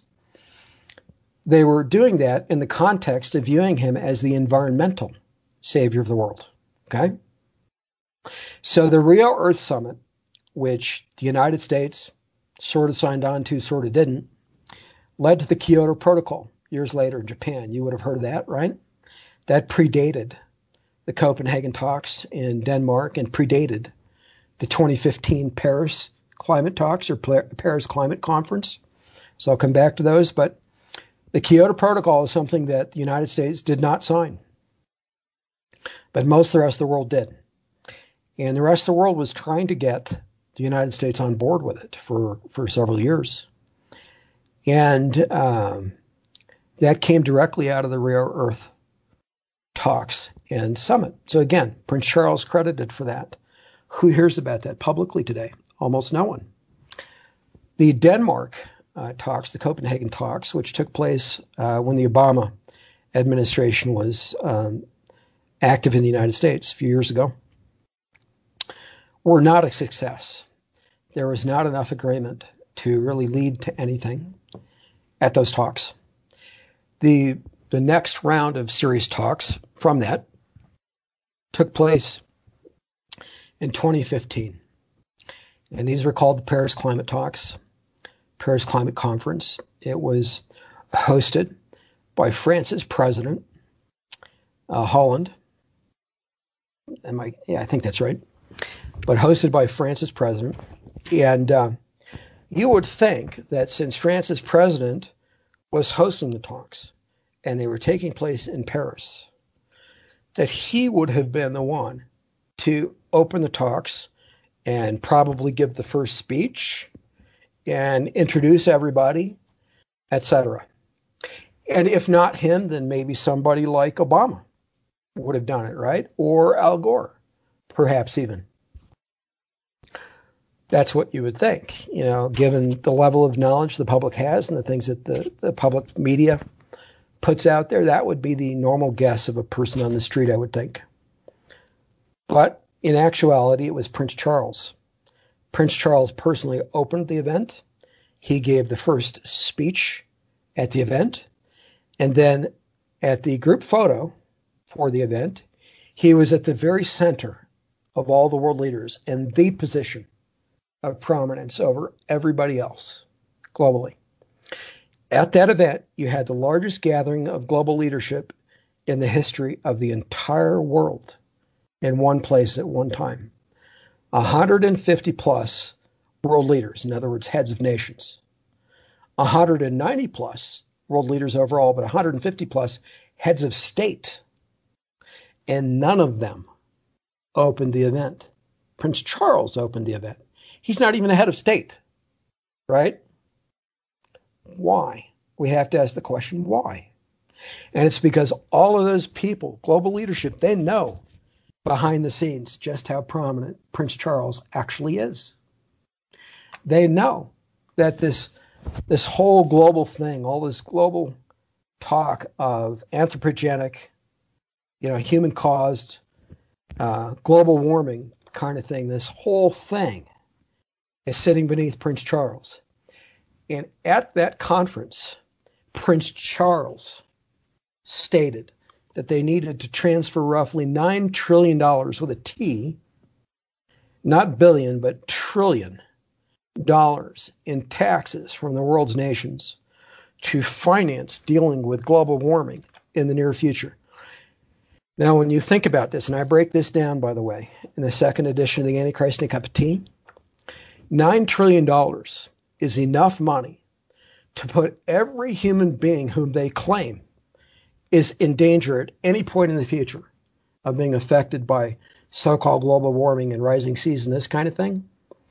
They were doing that in the context of viewing him as the environmental Savior of the world. Okay. So the Rio Earth Summit, which the United States sort of signed on to, sort of didn't, led to the Kyoto Protocol years later in Japan. You would have heard of that, right? That predated the Copenhagen talks in Denmark and predated the 2015 Paris climate talks or Paris Climate Conference. So I'll come back to those. But the Kyoto Protocol is something that the United States did not sign, but most of the rest of the world did. And the rest of the world was trying to get the United States on board with it for several years. And that came directly out of the Rare Earth talks and summit. So again, Prince Charles credited for that. Who hears about that publicly today? Almost no one. The Denmark talks, the Copenhagen talks, which took place when the Obama administration was active in the United States a few years ago, were not a success. There was not enough agreement to really lead to anything at those talks. The next round of serious talks from that took place in 2015. And these were called the Paris Climate Talks, Paris Climate Conference. It was hosted by France's president, Holland. I think that's right. But hosted by France's president. And you would think that since France's president was hosting the talks and they were taking place in Paris, that he would have been the one to open the talks and probably give the first speech and introduce everybody, etc. And if not him, then maybe somebody like Obama would have done it, right? Or Al Gore, perhaps even. That's what you would think, given the level of knowledge the public has and the things that the public media puts out there. That would be the normal guess of a person on the street, I would think. But in actuality, it was Prince Charles. Prince Charles personally opened the event. He gave the first speech at the event. And then at the group photo for the event, he was at the very center of all the world leaders and the position of prominence over everybody else globally. At that event, you had the largest gathering of global leadership in the history of the entire world in one place at one time. 150 plus world leaders, in other words, heads of nations. 190 plus world leaders overall, but 150 plus heads of state. And none of them opened the event. Prince Charles opened the event. He's not even a head of state, right? Why? We have to ask the question, why? And it's because all of those people, global leadership, they know behind the scenes just how prominent Prince Charles actually is. They know that this whole global thing, all this global talk of anthropogenic, human-caused global warming kind of thing, this whole thing is sitting beneath Prince Charles. And at that conference, Prince Charles stated that they needed to transfer roughly $9 trillion with a T, not billion, but trillion dollars in taxes from the world's nations to finance dealing with global warming in the near future. Now, when you think about this, and I break this down, by the way, in the second edition of the Antichrist in a Cup of Tea, $9 trillion is enough money to put every human being whom they claim is in danger at any point in the future of being affected by so-called global warming and rising seas and this kind of thing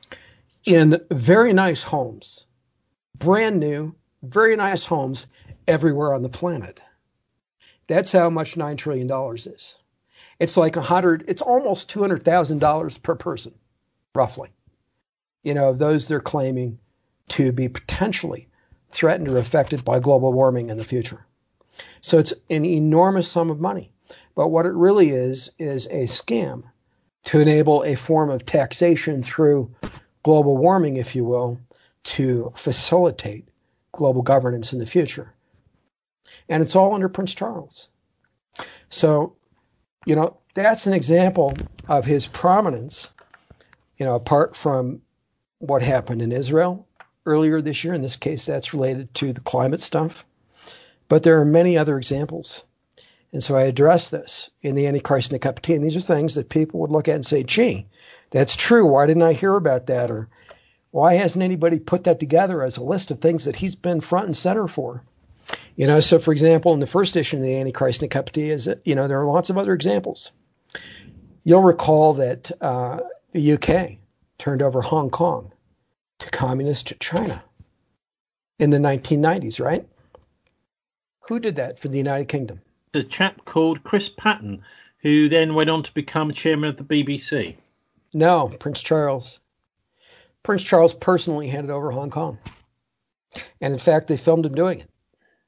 in very nice homes, brand new, very nice homes everywhere on the planet. That's how much $9 trillion is. It's like it's almost $200,000 per person, roughly. Those they're claiming to be potentially threatened or affected by global warming in the future. So it's an enormous sum of money. But what it really is a scam to enable a form of taxation through global warming, if you will, to facilitate global governance in the future. And it's all under Prince Charles. So, that's an example of his prominence, apart from what happened in Israel earlier this year. In this case, that's related to the climate stuff. But there are many other examples. And so I address this in the Antichrist and the Cup of Tea. And these are things that people would look at and say, gee, that's true. Why didn't I hear about that? Or why hasn't anybody put that together as a list of things that he's been front and center for? So for example, in the first issue of the Antichrist and the Cup of Tea, there are lots of other examples. You'll recall that the UK turned over Hong Kong to communist China in the 1990s, right? Who did that for the United Kingdom? The chap called Chris Patten, who then went on to become chairman of the BBC. No, Prince Charles. Prince Charles personally handed over Hong Kong. And in fact, they filmed him doing it.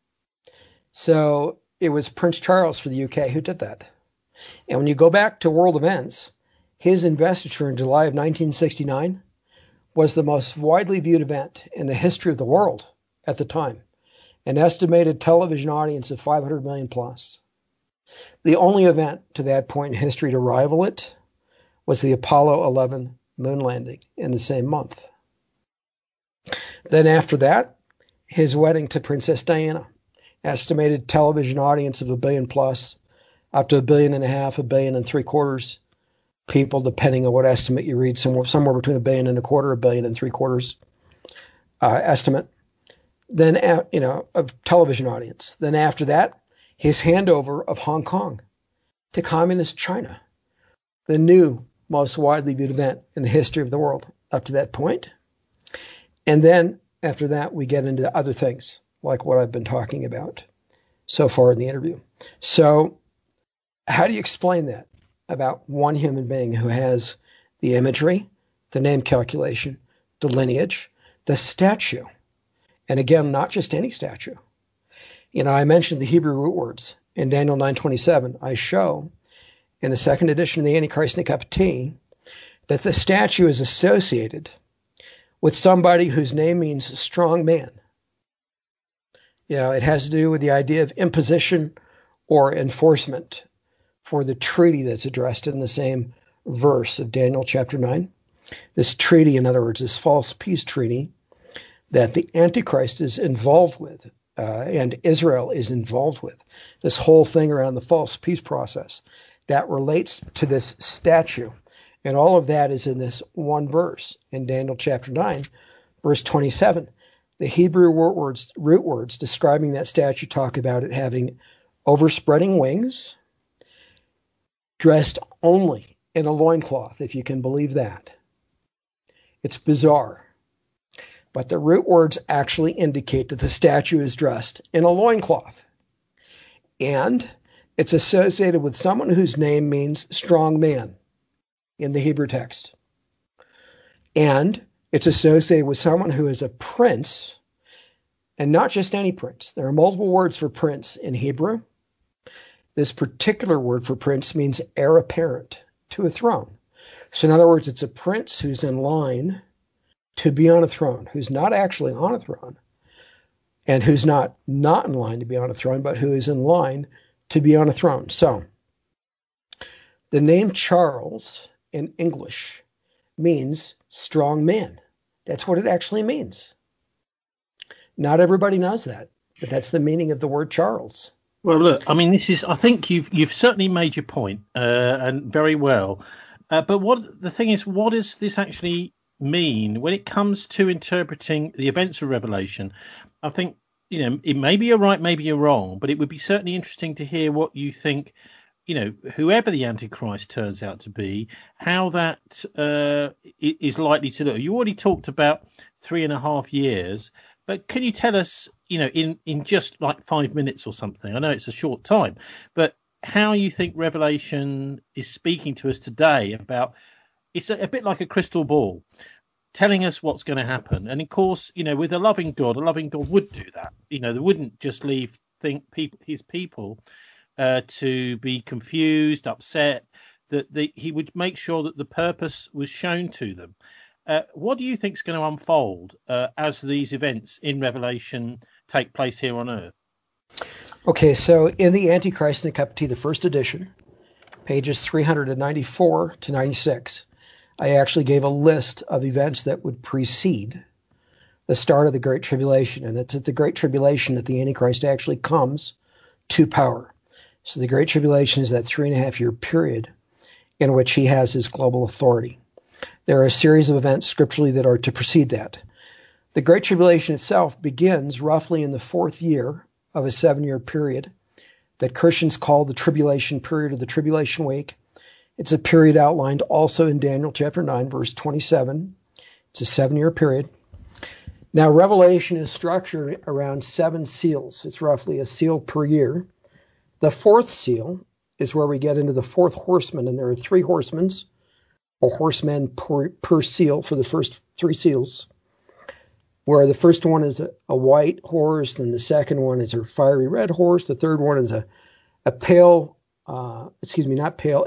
So it was Prince Charles for the UK who did that. And when you go back to world events, his investiture in July of 1969 was the most widely viewed event in the history of the world at the time. An estimated television audience of 500 million plus. The only event to that point in history to rival it was the Apollo 11 moon landing in the same month. Then after that, his wedding to Princess Diana. Estimated television audience of 1 billion plus, up to 1.5 billion, 1.75 billion people, depending on what estimate you read, somewhere between 1.25 billion, 1.75 billion estimate. Then, of television audience. Then after that, his handover of Hong Kong to communist China, the new most widely viewed event in the history of the world up to that point. And then after that, we get into other things like what I've been talking about so far in the interview. So how do you explain that about one human being who has the imagery, the name calculation, the lineage, the statue? And again, not just any statue. I mentioned the Hebrew root words in Daniel 9:27. I show in the second edition of the Antichrist and the Cup of Tea that the statue is associated with somebody whose name means strong man. It has to do with the idea of imposition or enforcement for the treaty that's addressed in the same verse of Daniel chapter 9. This treaty, in other words, this false peace treaty that the Antichrist is involved with, and Israel is involved with, this whole thing around the false peace process that relates to this statue. And all of that is in this one verse in Daniel chapter 9, verse 27. The Hebrew root words describing that statue talk about it having overspreading wings, dressed only in a loincloth, if you can believe that. It's bizarre. But the root words actually indicate that the statue is dressed in a loincloth. And it's associated with someone whose name means strong man in the Hebrew text. And it's associated with someone who is a prince, and not just any prince. There are multiple words for prince in Hebrew. This particular word for prince means heir apparent to a throne. So in other words, it's a prince who's in line to be on a throne, who's not actually on a throne, and who's not in line to be on a throne, but who is in line to be on a throne. So the name Charles in English means strong man. That's what it actually means. Not everybody knows that, but that's the meaning of the word Charles. Well, look, I mean, I think you've certainly made your point, and very well. But the thing is, what does this actually mean when it comes to interpreting the events of Revelation? I think, it maybe you're right, maybe you're wrong, but it would be certainly interesting to hear what you think, whoever the Antichrist turns out to be, how that is likely to look. You already talked about 3.5 years, but can you tell us, in just like 5 minutes or something? I know it's a short time, but how you think Revelation is speaking to us today about, it's a bit like a crystal ball, telling us what's going to happen. And of course, with a loving God would do that. They wouldn't just leave his people to be confused, upset, that he would make sure that the purpose was shown to them. What do you think is going to unfold as these events in Revelation take place here on earth? Okay, so in the Antichrist and the Cup of Tea, the first edition, pages 394 to 96, I actually gave a list of events that would precede the start of the Great Tribulation. And it's at the Great Tribulation that the Antichrist actually comes to power. So the Great Tribulation is that 3.5-year period in which he has his global authority. There are a series of events scripturally that are to precede that. The Great Tribulation itself begins roughly in the 4th year of a 7-year period that Christians call the tribulation period or the tribulation week. It's a period outlined also in Daniel chapter 9, verse 27. It's a 7-year period. Now, Revelation is structured around 7 seals. It's roughly a seal per year. The 4th seal is where we get into the 4th horseman, and there are 3 horsemen, or horsemen per seal for the first 3 seals, where the first one is a white horse, then the second one is a fiery red horse, the third one is a pale, not pale,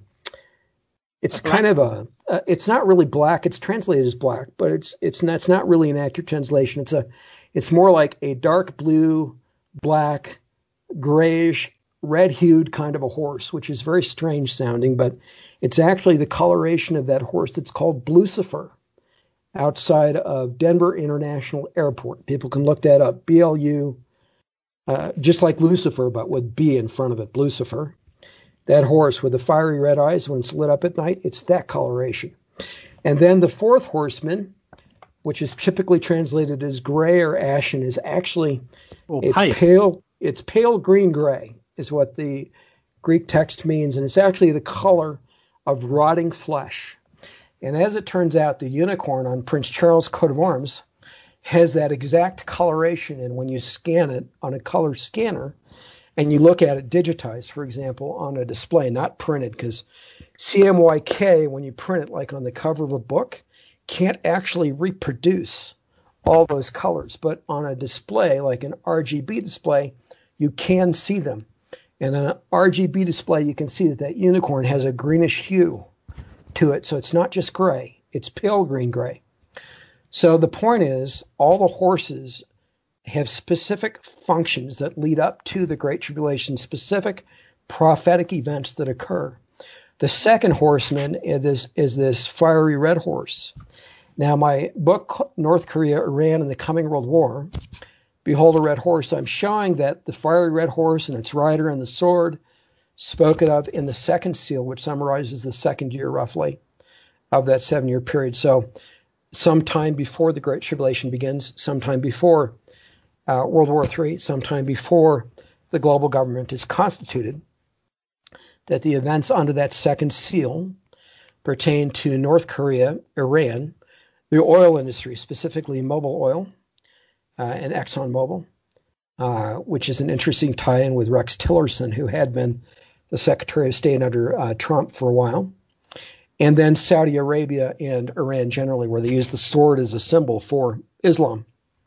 it's kind of it's not really black, it's translated as black, but it's not really an accurate translation. It's more like a dark blue, black, grayish, red-hued kind of a horse, which is very strange sounding, but it's actually the coloration of that horse that's called Blucifer outside of Denver International Airport. People can look that up, BLU, just like Lucifer, but with B in front of it, Blucifer. That horse with the fiery red eyes, when it's lit up at night, it's that coloration. And then the 4th horseman, which is typically translated as gray or ashen, is actually pale. It's pale green gray is what the Greek text means, and it's actually the color of rotting flesh. And as it turns out, the unicorn on Prince Charles' coat of arms has that exact coloration, and when you scan it on a color scanner, and you look at it digitized, for example, on a display, not printed, because CMYK, when you print it like on the cover of a book, can't actually reproduce all those colors. But on a display, like an RGB display, you can see them. And on an RGB display, you can see that unicorn has a greenish hue to it. So it's not just gray, it's pale green gray. So the point is, all the horses have specific functions that lead up to the Great Tribulation, specific prophetic events that occur. The 2nd horseman is this fiery red horse. Now, my book, North Korea, Iran, and the Coming World War, Behold a Red Horse, I'm showing that the fiery red horse and its rider and the sword spoken of in the 2nd seal, which summarizes the 2nd year roughly of that 7-year period. So sometime before the Great Tribulation begins, sometime before World War III, sometime before the global government is constituted, that the events under that 2nd seal pertain to North Korea, Iran, the oil industry, specifically Mobil Oil and ExxonMobil, which is an interesting tie-in with Rex Tillerson, who had been the Secretary of State under Trump for a while, and then Saudi Arabia and Iran generally, where they use the sword as a symbol for Islam.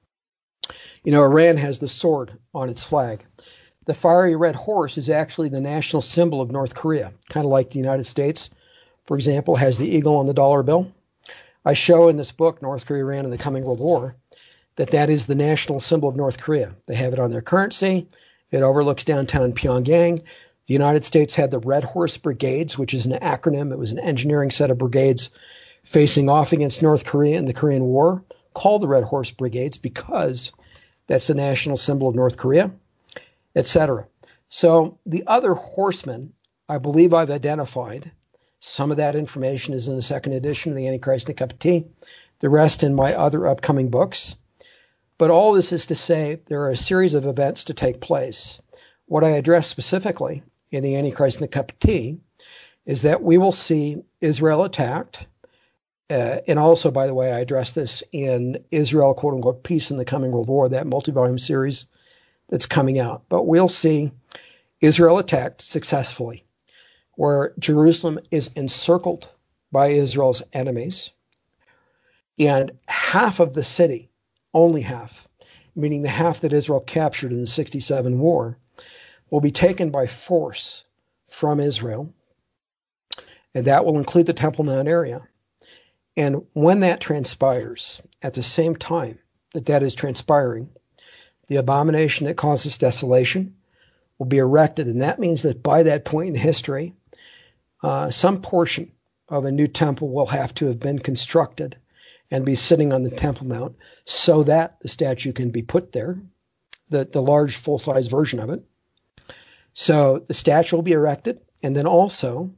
You know, Iran has the sword on its flag. The fiery red horse is actually the national symbol of North Korea, kind of like the United States, for example, has the eagle on the dollar bill. I show in this book, North Korea, Iran, and the Coming World War, that is the national symbol of North Korea. They have it on their currency. It overlooks downtown Pyongyang. The United States had the Red Horse Brigades, which is an acronym. It was an engineering set of brigades facing off against North Korea in the Korean War, called the Red Horse Brigades because that's the national symbol of North Korea, etc. So the other horsemen, I believe I've identified. Some of that information is in the 2nd edition of the Antichrist and a Cup of Tea. The rest in my other upcoming books. But all this is to say there are a series of events to take place. What I address specifically in the Antichrist and a Cup of Tea is that we will see Israel attacked. And also, by the way, I address this in Israel, quote unquote, Peace in the Coming World War, that multi-volume series that's coming out. But we'll see Israel attacked successfully, where Jerusalem is encircled by Israel's enemies. And half of the city, only half, meaning the half that Israel captured in the 67 war, will be taken by force from Israel. And that will include the Temple Mount area. And when that transpires, at the same time that is transpiring, the abomination that causes desolation will be erected. And that means that by that point in history, some portion of a new temple will have to have been constructed and be sitting on the Temple Mount so that the statue can be put there, the large full-size version of it. So the statue will be erected, and then also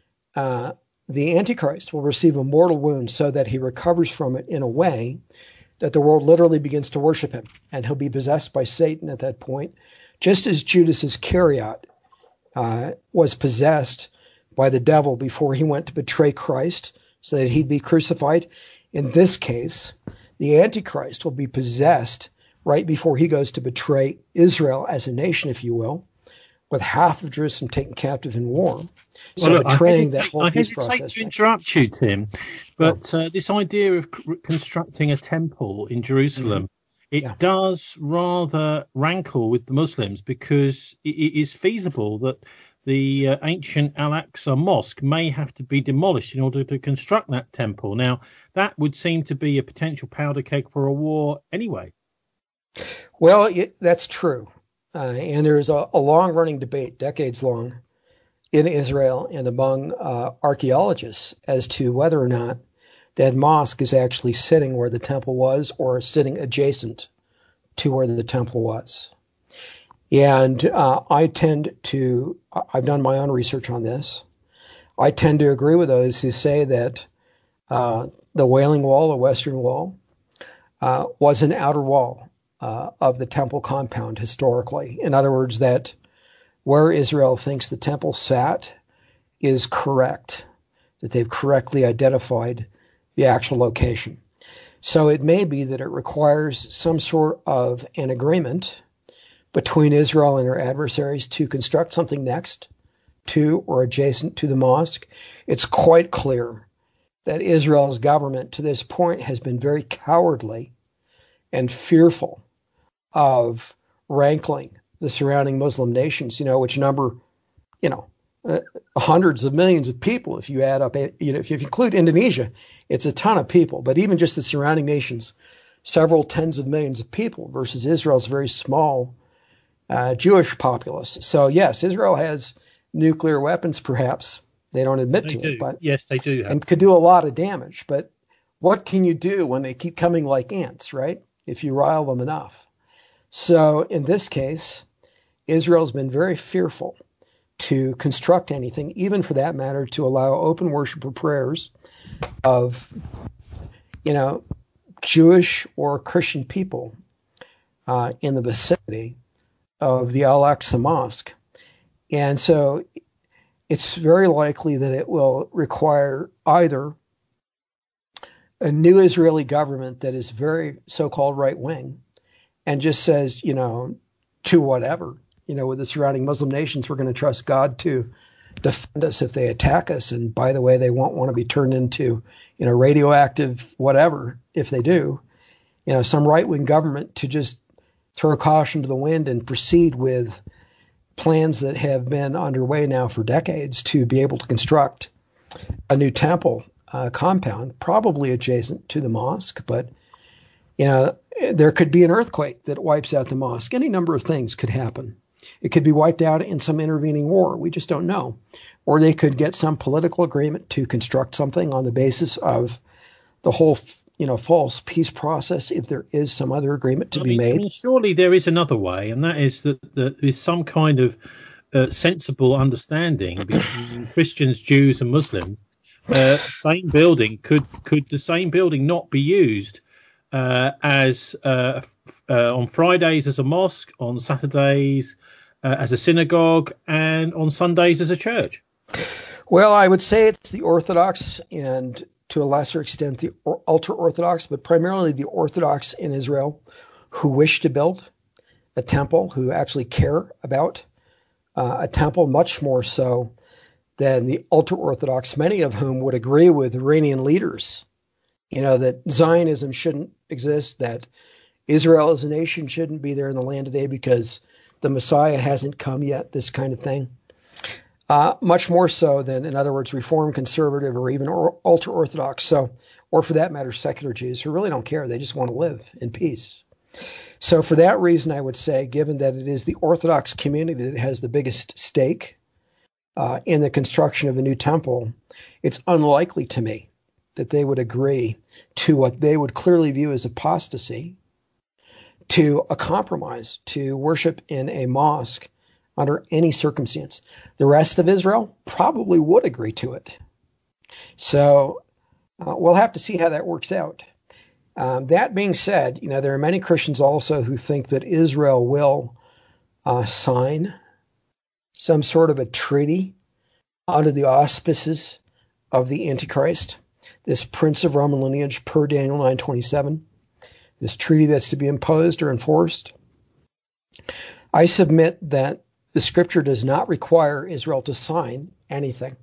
the Antichrist will receive a mortal wound so that he recovers from it in a way that the world literally begins to worship him, and he'll be possessed by Satan at that point, just as Judas Iscariot was possessed by the devil before he went to betray Christ so that he'd be crucified. In this case, the Antichrist will be possessed right before he goes to betray Israel as a nation, if you will, with half of Jerusalem taken captive in war. So well, betraying that whole I peace hesitate process. to interrupt you, Tim, but this idea of constructing a temple in Jerusalem, it does rather rankle with the Muslims, because it is feasible that the ancient Al-Aqsa Mosque may have to be demolished in order to construct that temple. Now, that would seem to be a potential powder keg for a war anyway. Well, that's true. And there's a long-running debate, decades long, in Israel and among archaeologists as to whether or not that mosque is actually sitting where the temple was or sitting adjacent to where the temple was. And I've done my own research on this. I tend to agree with those who say that the Wailing Wall, the Western Wall, was an outer wall of the temple compound historically. In other words, that where Israel thinks the temple sat is correct, that they've correctly identified the actual location. So it may be that it requires some sort of an agreement between Israel and her adversaries to construct something next to or adjacent to the mosque. It's quite clear that Israel's government to this point has been very cowardly and fearful of rankling the surrounding Muslim nations, which number, hundreds of millions of people. If you add up, if you include Indonesia, it's a ton of people. But even just the surrounding nations, several tens of millions of people versus Israel's very small Jewish populace. So yes, Israel has nuclear weapons. Perhaps they don't admit to it, but yes, they do, and could do a lot of damage. But what can you do when they keep coming like ants, right? If you rile them enough. So in this case, Israel's been very fearful to construct anything, even for that matter, to allow open worship or prayers of, Jewish or Christian people in the vicinity of the Al-Aqsa Mosque. And so it's very likely that it will require either a new Israeli government that is very so-called right-wing and just says, to whatever, with the surrounding Muslim nations, we're going to trust God to defend us if they attack us. And by the way, they won't want to be turned into, radioactive whatever if they do. Some right-wing government to just throw caution to the wind and proceed with plans that have been underway now for decades to be able to construct a new temple compound, probably adjacent to the mosque. But, there could be an earthquake that wipes out the mosque. Any number of things could happen. It could be wiped out in some intervening war. We just don't know. Or they could get some political agreement to construct something on the basis of the whole, false peace process, if there is some other agreement to be made. Surely there is another way, and that is that there is some kind of sensible understanding between Christians, Jews, and Muslims. Same building could the same building not be used as on Fridays as a mosque, on Saturdays as a synagogue, and on Sundays as a church? Well, I would say it's the Orthodox and to a lesser extent the ultra-Orthodox, but primarily the Orthodox in Israel who wish to build a temple, who actually care about a temple much more so than the ultra-Orthodox, many of whom would agree with Iranian leaders, that Zionism shouldn't exist, that Israel as a nation shouldn't be there in the land today because the Messiah hasn't come yet, this kind of thing. Much more so than, in other words, Reform conservative or even ultra-Orthodox, or for that matter, secular Jews who really don't care. They just want to live in peace. So for that reason, I would say, given that it is the Orthodox community that has the biggest stake in the construction of a new temple, it's unlikely to me that they would agree to what they would clearly view as apostasy, to a compromise, to worship in a mosque under any circumstance. The rest of Israel probably would agree to it. So we'll have to see how that works out. That being said, there are many Christians also who think that Israel will sign some sort of a treaty under the auspices of the Antichrist, this prince of Roman lineage per Daniel 9:27, this treaty that's to be imposed or enforced. I submit that the scripture does not require Israel to sign anything.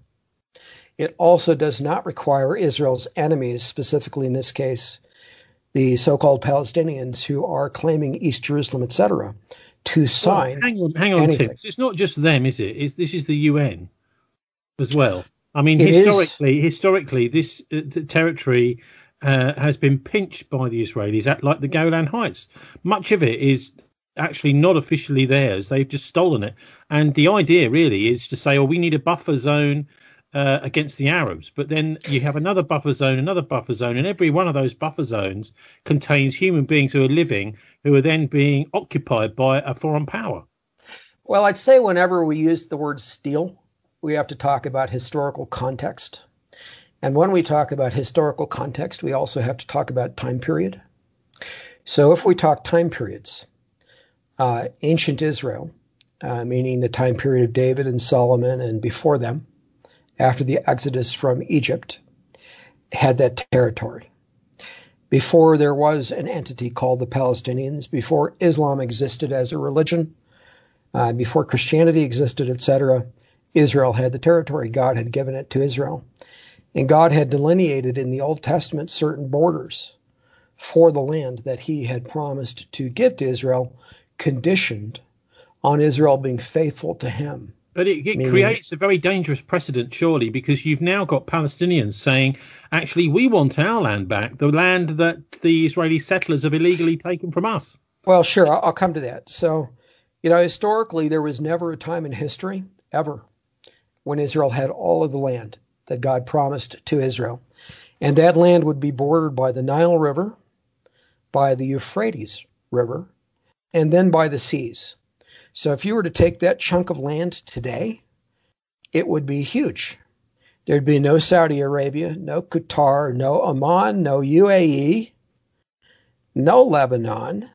It also does not require Israel's enemies, specifically in this case, the so-called Palestinians who are claiming East Jerusalem, etc., to sign. Well, hang on, Tim. It's not just them, is it? This is the UN as well. I mean, historically, this the territory has been pinched by the Israelis, like the Golan Heights. Much of it is actually not officially theirs. They've just stolen it. And the idea really is to say, we need a buffer zone against the Arabs. But then you have another buffer zone, and every one of those buffer zones contains human beings who are living, who are then being occupied by a foreign power. Well, I'd say whenever we use the word steal, we have to talk about historical context. And when we talk about historical context, we also have to talk about time period. So if we talk time periods, ancient Israel, meaning the time period of David and Solomon and before them, after the Exodus from Egypt, had that territory. Before there was an entity called the Palestinians, before Islam existed as a religion, before Christianity existed, etc., Israel had the territory. God had given it to Israel. And God had delineated in the Old Testament certain borders for the land that he had promised to give to Israel, conditioned on Israel being faithful to him. But it creates a very dangerous precedent, surely, because you've now got Palestinians saying, actually, we want our land back, the land that the Israeli settlers have illegally taken from us. Well, sure, I'll come to that. So, historically, there was never a time in history, ever, when Israel had all of the land that God promised to Israel. And that land would be bordered by the Nile River, by the Euphrates River, and then by the seas. So if you were to take that chunk of land today, it would be huge. There'd be no Saudi Arabia, no Qatar, no Oman, no UAE, no Lebanon,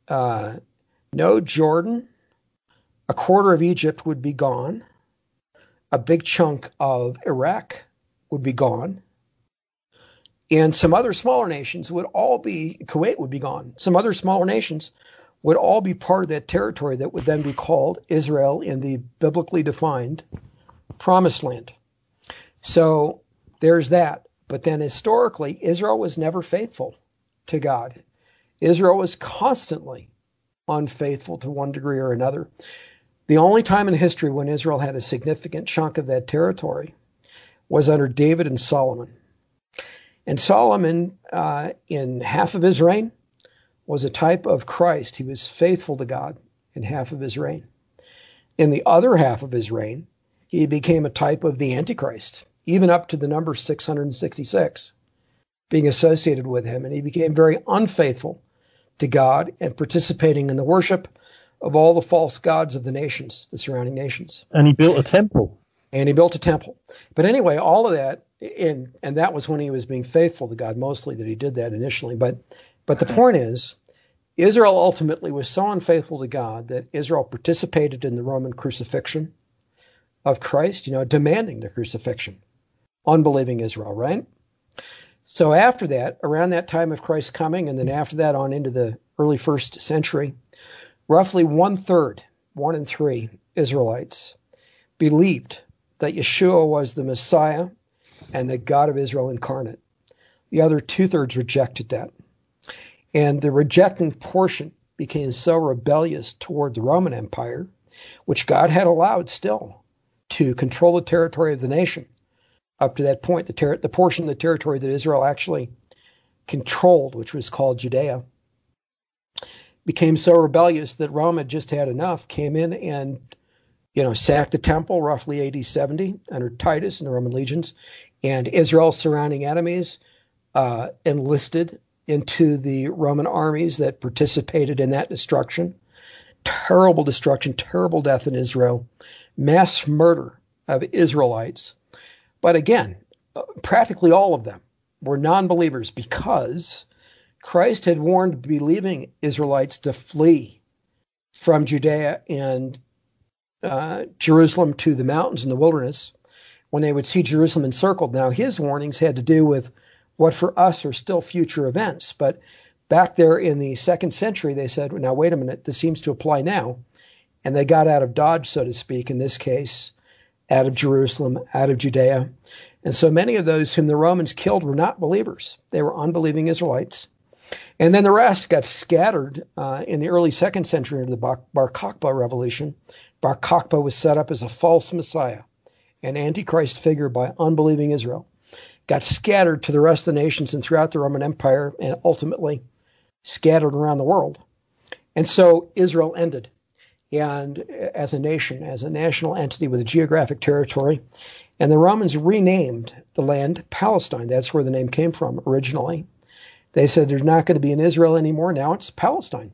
no Jordan. A quarter of Egypt would be gone. A big chunk of Iraq would be gone. And some other smaller nations would all be, Kuwait would be gone. Some other smaller nations would all be part of that territory that would then be called Israel in the biblically defined Promised Land. So there's that. But then historically, Israel was never faithful to God. Israel was constantly unfaithful to one degree or another. The only time in history when Israel had a significant chunk of that territory was under David and Solomon. And Solomon, in half of his reign, was a type of Christ. He was faithful to God in half of his reign. In the other half of his reign, he became a type of the Antichrist, even up to the number 666 being associated with him. And he became very unfaithful to God and participating in the worship of all the false gods of the nations, the surrounding nations. And he built a temple. But anyway, all of that, and that was when he was being faithful to God mostly that he did that initially. But the point is, Israel ultimately was so unfaithful to God that Israel participated in the Roman crucifixion of Christ, demanding the crucifixion. Unbelieving Israel, right? So after that, around that time of Christ's coming, and then after that on into the early first century, roughly 1/3, 1 in 3 Israelites believed that Yeshua was the Messiah and the God of Israel incarnate. The other 2/3 rejected that. And the rejecting portion became so rebellious toward the Roman Empire, which God had allowed still to control the territory of the nation. Up to that point, the portion of the territory that Israel actually controlled, which was called Judea, became so rebellious that Rome had just had enough, came in and sacked the temple roughly AD 70 under Titus and the Roman legions, and Israel's surrounding enemies enlisted into the Roman armies that participated in that destruction. Terrible destruction, terrible death in Israel, mass murder of Israelites. But again, practically all of them were non-believers because Christ had warned believing Israelites to flee from Judea and Jerusalem to the mountains and the wilderness when they would see Jerusalem encircled. Now, his warnings had to do with what for us are still future events. But back there in the 2nd century, they said, now, wait a minute, this seems to apply now. And they got out of Dodge, so to speak, in this case, out of Jerusalem, out of Judea. And so many of those whom the Romans killed were not believers. They were unbelieving Israelites. And then the rest got scattered in the early 2nd century under the Bar Kokhba revolution. Bar Kokhba was set up as a false Messiah, an antichrist figure by unbelieving Israel. Got scattered to the rest of the nations and throughout the Roman Empire, and ultimately scattered around the world. And so Israel ended, and as a nation, as a national entity with a geographic territory. And the Romans renamed the land Palestine. That's where the name came from originally. They said there's not going to be an Israel anymore. Now it's Palestine.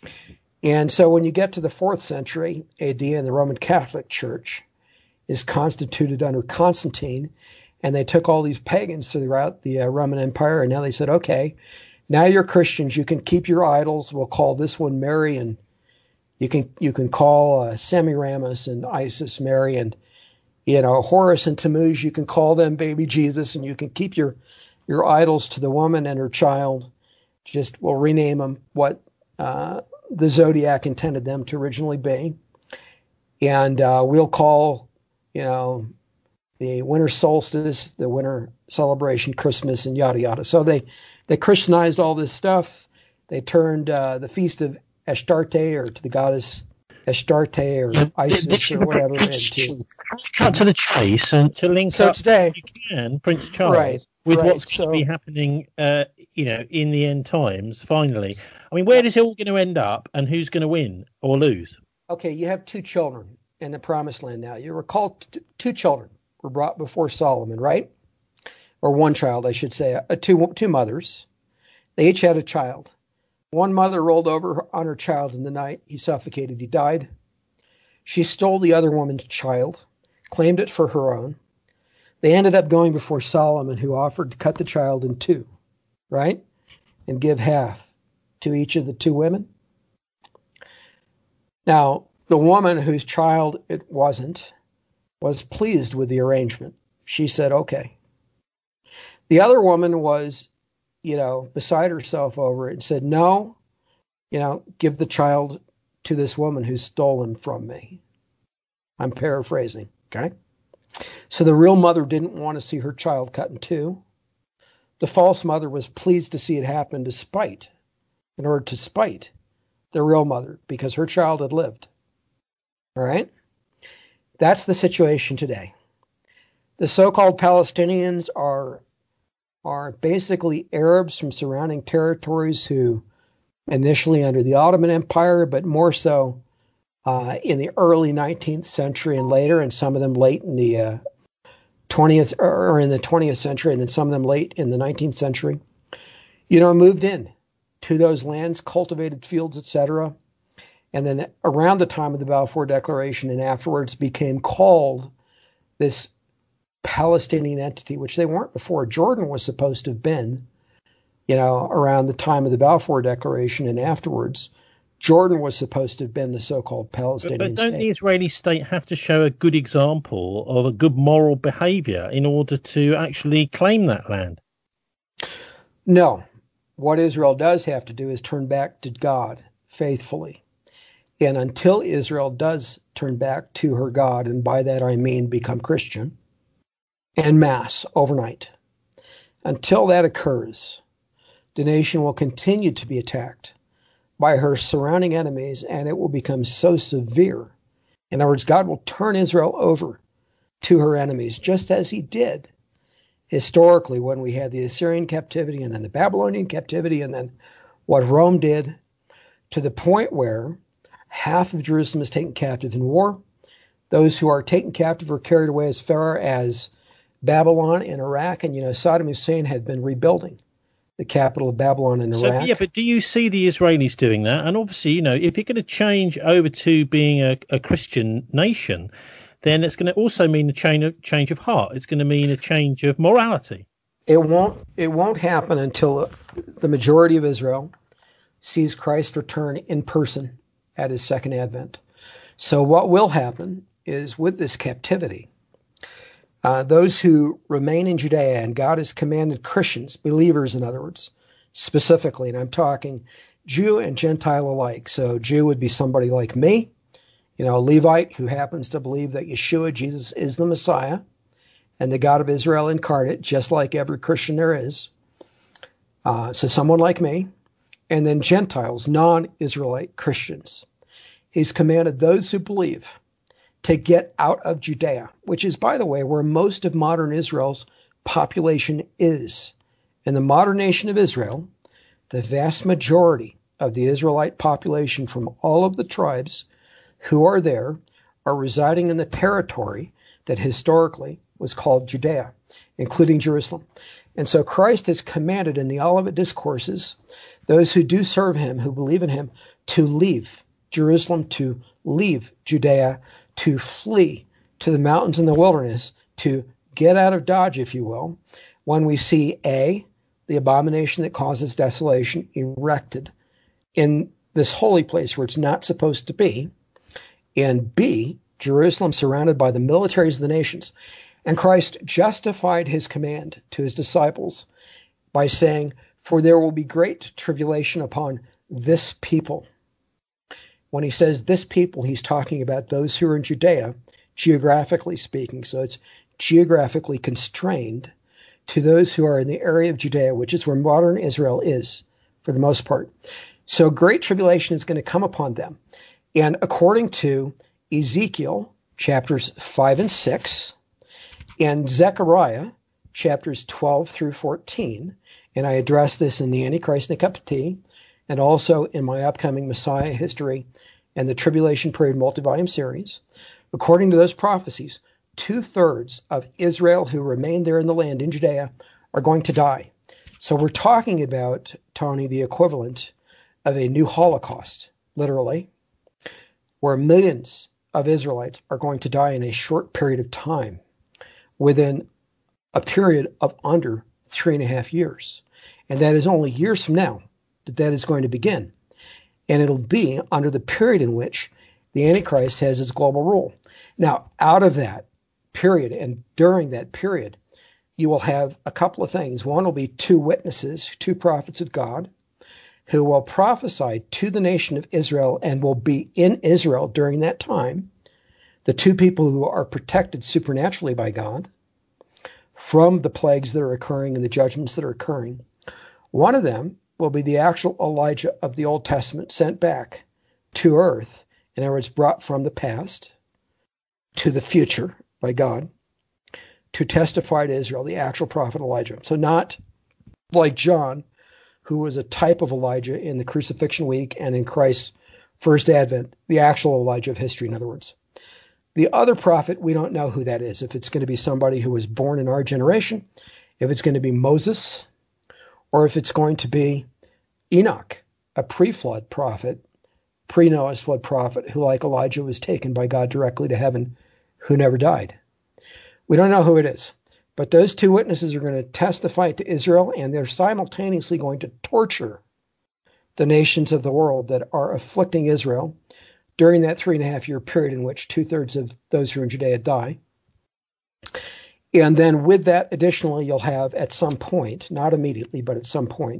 And so when you get to the 4th century AD, and the Roman Catholic Church is constituted under Constantine, and they took all these pagans throughout the Roman Empire, and now they said, okay, now you're Christians. You can keep your idols. We'll call this one Mary, and you can call Semiramis and Isis Mary, and Horus and Tammuz. You can call them baby Jesus, and you can keep your idols to the woman and her child. Just we'll rename them what the zodiac intended them to originally be, and we'll call the winter solstice, the winter celebration, Christmas, and yada yada. So they Christianized all this stuff. They turned the feast of Astarte, or to the goddess Astarte, or Isis, or whatever. Cut to the chase and to link up today, if you can, Prince Charles, with what's going to be happening, in the end times. Finally, I mean, where is it all going to end up, and who's going to win or lose? Okay, you have 2 children in the Promised Land now. You recall 2 children were brought before Solomon, right? Or 1 child, I should say. Two mothers. They each had a child. One mother rolled over on her child in the night. He suffocated. He died. She stole the other woman's child, claimed it for her own. They ended up going before Solomon, who offered to cut the child in 2, right? And give half to each of the 2 women. Now, the woman whose child it wasn't was pleased with the arrangement. She said, okay. The other woman was, beside herself over it and said, no, give the child to this woman who stole him from me. I'm paraphrasing, okay? So the real mother didn't want to see her child cut in 2. The false mother was pleased to see it happen in order to spite the real mother, because her child had lived. All right? That's the situation today. The so-called Palestinians are basically Arabs from surrounding territories who initially under the Ottoman Empire, but more so in the early 19th century and later, and some of them late in the 20th or in the 20th century, and then some of them late in the 19th century, moved in to those lands, cultivated fields, etc. And then around the time of the Balfour Declaration and afterwards became called this Palestinian entity, which they weren't before. Jordan was supposed to have been, around the time of the Balfour Declaration and afterwards. Jordan was supposed to have been the so-called Palestinian state. But don't state. the Israeli state have to show a good example of a good moral behavior in order to actually claim that land? No. What Israel does have to do is turn back to God faithfully. And until Israel does turn back to her God, and by that I mean become Christian, en masse, overnight, until that occurs, the nation will continue to be attacked by her surrounding enemies, and it will become so severe. In other words, God will turn Israel over to her enemies, just as he did historically when we had the Assyrian captivity and then the Babylonian captivity and then what Rome did, to the point where half of Jerusalem is taken captive in war. those who are taken captive or carried away as far as Babylon and Iraq. And, Saddam Hussein had been rebuilding the capital of Babylon in Iraq. But do you see the Israelis doing that? And obviously, if you're going to change over to being a Christian nation, then it's going to also mean a change of heart. It's going to mean a change of morality. It won't happen until the majority of Israel sees Christ return in person at his second advent. So what will happen is, with this captivity, those who remain in Judea, and God has commanded Christians, believers in other words, specifically, and I'm talking Jew and Gentile alike. So Jew would be somebody like me, a Levite who happens to believe that Yeshua, Jesus, is the Messiah and the God of Israel incarnate, just like every Christian there is. So someone like me. And then Gentiles, non-Israelite Christians. He's commanded those who believe to get out of Judea, which is, by the way, where most of modern Israel's population is. In the modern nation of Israel, the vast majority of the Israelite population from all of the tribes who are there are residing in the territory that historically was called Judea, including Jerusalem. And so Christ has commanded in the Olivet Discourses those who do serve him, who believe in him, to leave Jerusalem, to leave Judea, to flee to the mountains and the wilderness, to get out of Dodge, if you will, when we see A, the abomination that causes desolation erected in this holy place where it's not supposed to be, and B, Jerusalem surrounded by the militaries of the nations. And Christ justified his command to his disciples by saying, "For there will be great tribulation upon this people." When he says this people, he's talking about those who are in Judea, geographically speaking. So it's geographically constrained to those who are in the area of Judea, which is where modern Israel is for the most part. So great tribulation is going to come upon them. And according to Ezekiel chapters 5 and 6, and Zechariah chapters 12 through 14, and I address this in the Antichrist and a Cup of Tea, and also in my upcoming Messiah History and the Tribulation Period multi-volume series. According to those prophecies, 2/3 of Israel who remain there in the land in Judea are going to die. So we're talking about, Tony, the equivalent of a new Holocaust, literally, where millions of Israelites are going to die in a short period of time, within a period of under 3.5 years. And that is only years from now that is going to begin. And it'll be under the period in which the Antichrist has his global rule. Now, out of that period and during that period, you will have a couple of things. One will be 2 witnesses, 2 prophets of God, who will prophesy to the nation of Israel and will be in Israel during that time. The 2 people who are protected supernaturally by God from the plagues that are occurring and the judgments that are occurring. One of them will be the actual Elijah of the Old Testament sent back to earth, in other words, brought from the past to the future by God to testify to Israel, the actual prophet Elijah. So not like John, who was a type of Elijah in the crucifixion week and in Christ's first advent, the actual Elijah of history, in other words. The other prophet, we don't know who that is, if it's going to be somebody who was born in our generation, if it's going to be Moses, or if it's going to be Enoch, a pre-flood prophet, pre-Noah's flood prophet, who, like Elijah, was taken by God directly to heaven, who never died. We don't know who it is, but those 2 witnesses are going to testify to Israel, and they're simultaneously going to torture the nations of the world that are afflicting Israel during that 3.5-year period in which 2/3 of those who are in Judea die. And then with that, additionally, you'll have at some point, not immediately, but at some point,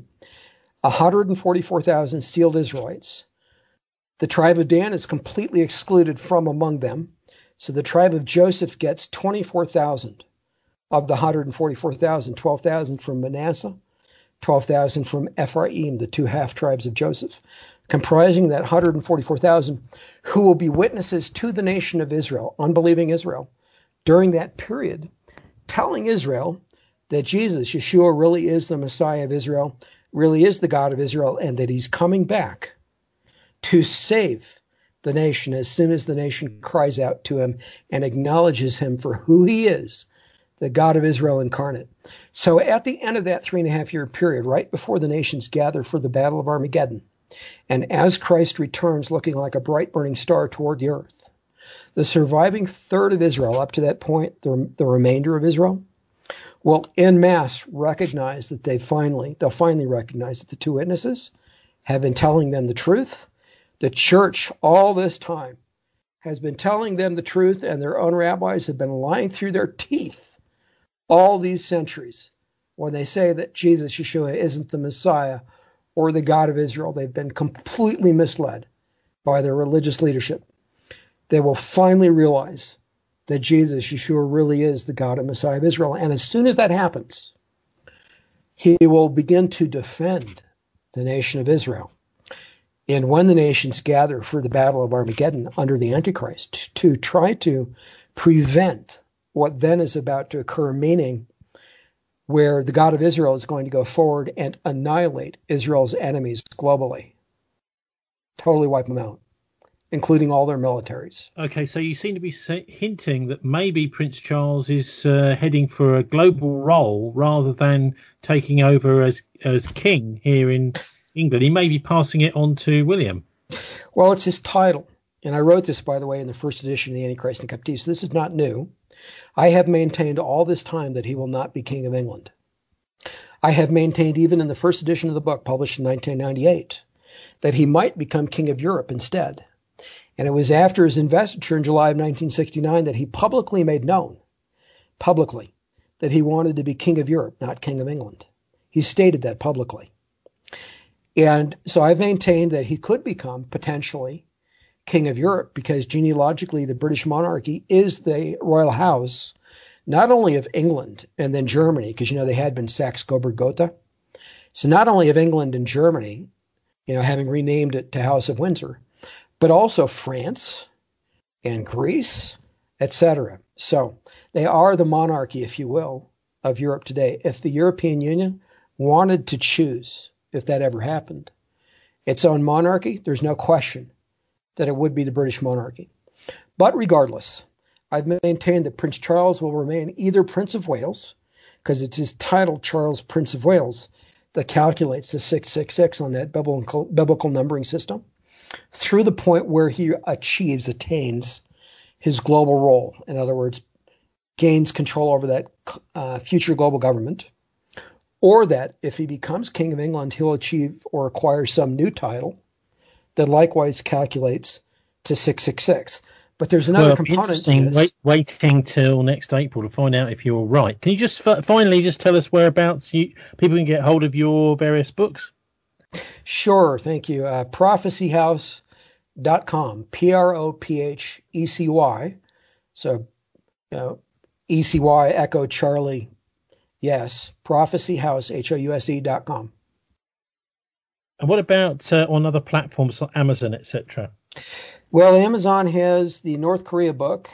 144,000 sealed Israelites. The tribe of Dan is completely excluded from among them. So the tribe of Joseph gets 24,000 of the 144,000, 12,000 from Manasseh, 12,000 from Ephraim, the 2 half-tribes of Joseph, comprising that 144,000 who will be witnesses to the nation of Israel, unbelieving Israel, during that period, telling Israel that Jesus, Yeshua, really is the Messiah of Israel, really is the God of Israel, and that he's coming back to save the nation as soon as the nation cries out to him and acknowledges him for who he is, the God of Israel incarnate. So at the end of that 3.5-year period, right before the nations gather for the Battle of Armageddon, and as Christ returns looking like a bright burning star toward the earth, the surviving third of Israel, up to that point, the remainder of Israel, will en masse recognize that they'll finally recognize that the two witnesses have been telling them the truth. The church all this time has been telling them the truth, and their own rabbis have been lying through their teeth all these centuries when they say that Jesus, Yeshua, isn't the Messiah or the God of Israel. They've been completely misled by their religious leadership. They will finally realize that Jesus, Yeshua, really is the God and Messiah of Israel. And as soon as that happens, he will begin to defend the nation of Israel. And when the nations gather for the Battle of Armageddon under the Antichrist to try to prevent what then is about to occur, meaning where the God of Israel is going to go forward and annihilate Israel's enemies globally, totally wipe them out, including all their militaries. Okay, so you seem to be hinting that maybe Prince Charles is heading for a global role rather than taking over as king here in England. He may be passing it on to William. Well, it's his title. And I wrote this, by the way, in the first edition of the Antichrist and Captivity. So this is not new. I have maintained all this time that he will not be king of England. I have maintained even in the first edition of the book, published in 1998, that he might become king of Europe instead. And it was after his investiture in July of 1969 that he publicly made known, that he wanted to be king of Europe, not king of England. He stated that publicly. And so I've maintained that he could become potentially king of Europe because genealogically the British monarchy is the royal house, not only of England and then Germany, because, they had been Saxe-Coburg-Gotha. So not only of England and Germany, having renamed it to House of Windsor, but also France and Greece, etc. So they are the monarchy, if you will, of Europe today. If the European Union wanted to choose, if that ever happened, its own monarchy, there's no question that it would be the British monarchy. But regardless, I've maintained that Prince Charles will remain either Prince of Wales, because it's his title, Charles, Prince of Wales, that calculates the 666 on that biblical numbering system, through the point where he attains his global role. In other words, gains control over that future global government, or that if he becomes King of England, he'll achieve or acquire some new title that likewise calculates to 666. But there's another component. Interesting. Waiting till next April to find out if you're right. Can you just finally just tell us whereabouts people can get hold of your various books? Sure, thank you. Prophecyhouse.com, Prophecey. So, ECY, Echo Charlie. Yes, Prophecyhouse, House.com. And what about on other platforms like Amazon, etc.? Well, Amazon has the North Korea book.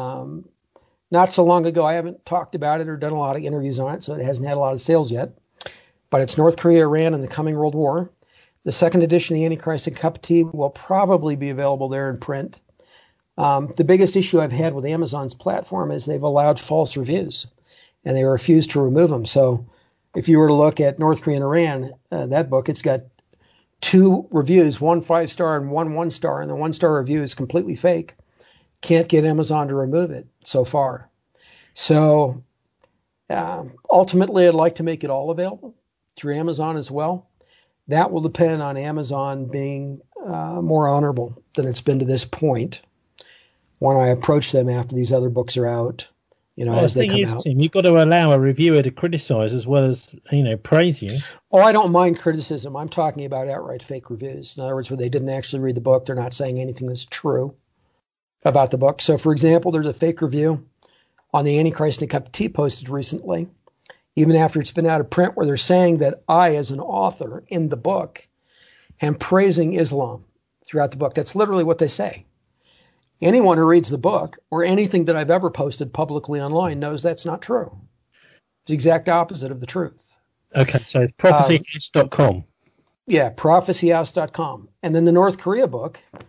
Not so long ago, I haven't talked about it or done a lot of interviews on it, so it hasn't had a lot of sales yet. But it's North Korea, Iran, and the Coming World War. The second edition of the Antichrist and Cup of Tea will probably be available there in print. The biggest issue I've had with Amazon's platform is they've allowed false reviews, and they refuse to remove them. So if you were to look at North Korea and Iran, that book, it's got 2 reviews, 1 5-star and 1 1-star, and the 1-star review is completely fake. Can't get Amazon to remove it so far. So ultimately, I'd like to make it all available through Amazon as well. That will depend on Amazon being more honorable than it's been to this point when I approach them after these other books are out. As they come out. Tim, you've got to allow a reviewer to criticize as well as, praise you. Oh, I don't mind criticism. I'm talking about outright fake reviews. In other words, where they didn't actually read the book. They're not saying anything that's true about the book. So, for example, there's a fake review on the Antichrist and a Cup of Tea posted recently, even after it's been out of print, where they're saying that I, as an author in the book, am praising Islam throughout the book. That's literally what they say. Anyone who reads the book or anything that I've ever posted publicly online knows that's not true. It's the exact opposite of the truth. Okay, so it's prophecyhouse.com. Yeah, prophecyhouse.com. And then the North Korea book,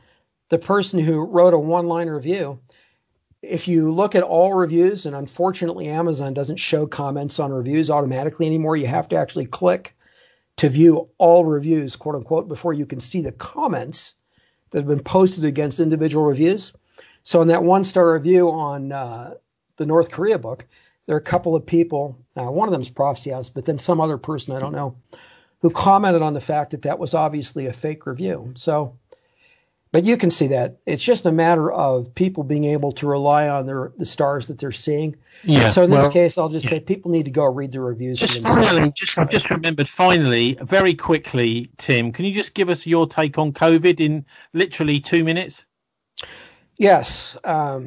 the person who wrote a one-line review, if you look at all reviews, and unfortunately Amazon doesn't show comments on reviews automatically anymore, you have to actually click to view all reviews, quote unquote, before you can see the comments that have been posted against individual reviews. So in that 1-star review on the North Korea book, there are a couple of people, one of them is Prophecy House, but then some other person, I don't know, who commented on the fact that that was obviously a fake review. So, but you can see that. It's just a matter of people being able to rely on the stars that they're seeing. Yeah. So in this case, I'll just say people need to go read the reviews. I've just remembered finally, very quickly, Tim, can you just give us your take on COVID in literally 2 minutes? Yes.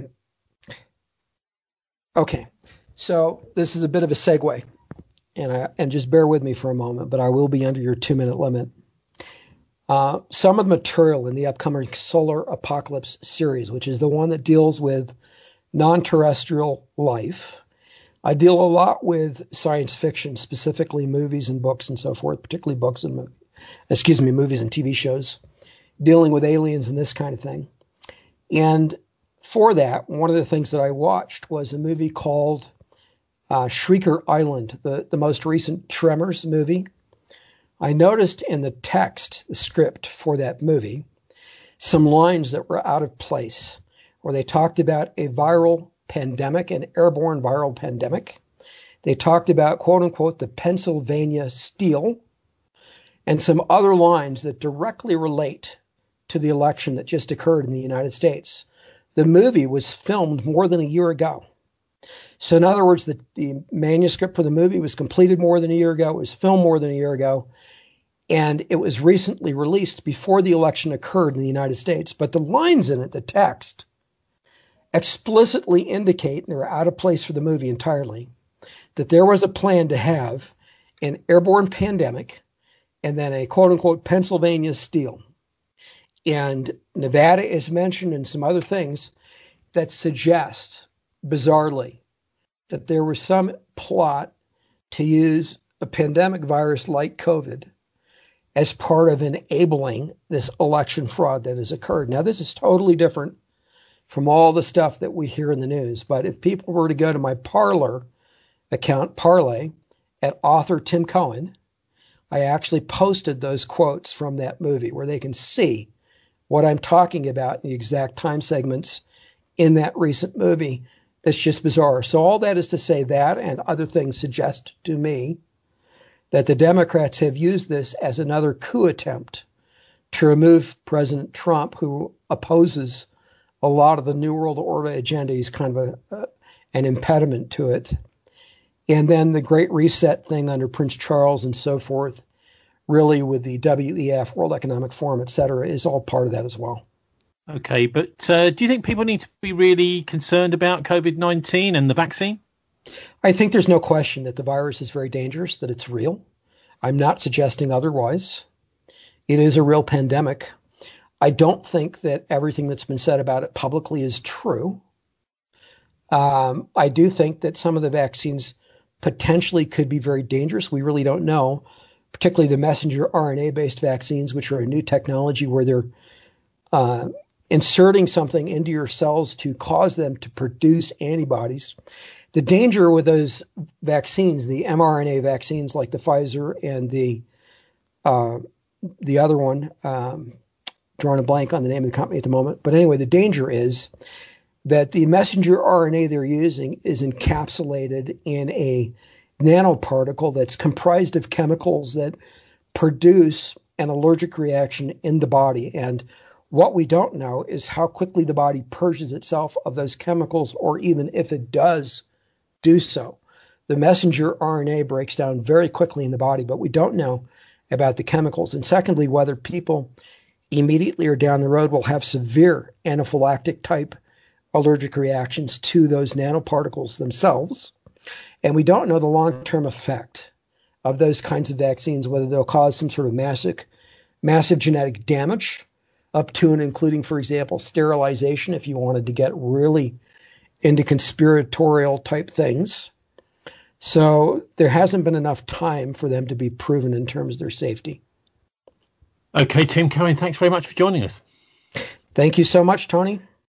Okay. So this is a bit of a segue, and just bear with me for a moment, but I will be under your 2-minute limit. Some of the material in the upcoming Solar Apocalypse series, which is the one that deals with non-terrestrial life. I deal a lot with science fiction, specifically movies and books and so forth, particularly movies and TV shows, dealing with aliens and this kind of thing. And for that, one of the things that I watched was a movie called Shrieker Island, the most recent Tremors movie. I noticed in the text, the script for that movie, some lines that were out of place, where they talked about a viral pandemic, an airborne viral pandemic. They talked about, quote unquote, the Pennsylvania Steel, and some other lines that directly relate to the election that just occurred in the United States. The movie was filmed more than a year ago. So in other words, the manuscript for the movie was completed more than a year ago. It was filmed more than a year ago. And it was recently released before the election occurred in the United States. But the lines in it, the text, explicitly indicate, and they're out of place for the movie entirely, that there was a plan to have an airborne pandemic and then a quote-unquote Pennsylvania Steel. And Nevada is mentioned and some other things that suggest, bizarrely, that there was some plot to use a pandemic virus like COVID as part of enabling this election fraud that has occurred. Now, this is totally different from all the stuff that we hear in the news. But if people were to go to my Parler account, Parlay, at author Tim Cohen, I actually posted those quotes from that movie where they can see what I'm talking about in the exact time segments in that recent movie. That's just bizarre. So all that is to say that and other things suggest to me that the Democrats have used this as another coup attempt to remove President Trump, who opposes a lot of the New World Order agenda. He's kind of an impediment to it. And then the Great Reset thing under Prince Charles and so forth, really with the WEF, World Economic Forum, et cetera, is all part of that as well. Okay, but do you think people need to be really concerned about COVID-19 and the vaccine? I think there's no question that the virus is very dangerous, that it's real. I'm not suggesting otherwise. It is a real pandemic. I don't think that everything that's been said about it publicly is true. I do think that some of the vaccines potentially could be very dangerous. We really don't know, particularly the messenger RNA-based vaccines, which are a new technology where they're inserting something into your cells to cause them to produce antibodies. The danger with those vaccines, the mRNA vaccines like the Pfizer and the other one, drawing a blank on the name of the company at the moment. But anyway, the danger is that the messenger RNA they're using is encapsulated in a nanoparticle that's comprised of chemicals that produce an allergic reaction in the body. And what we don't know is how quickly the body purges itself of those chemicals, or even if it does do so. The messenger RNA breaks down very quickly in the body, but we don't know about the chemicals. And secondly, whether people immediately or down the road will have severe anaphylactic type allergic reactions to those nanoparticles themselves. And we don't know the long-term effect of those kinds of vaccines, whether they'll cause some sort of massive genetic damage up to and including, for example, sterilization, if you wanted to get really into conspiratorial type things. So there hasn't been enough time for them to be proven in terms of their safety. Okay, Tim Cohen, thanks very much for joining us. Thank you so much, Tony.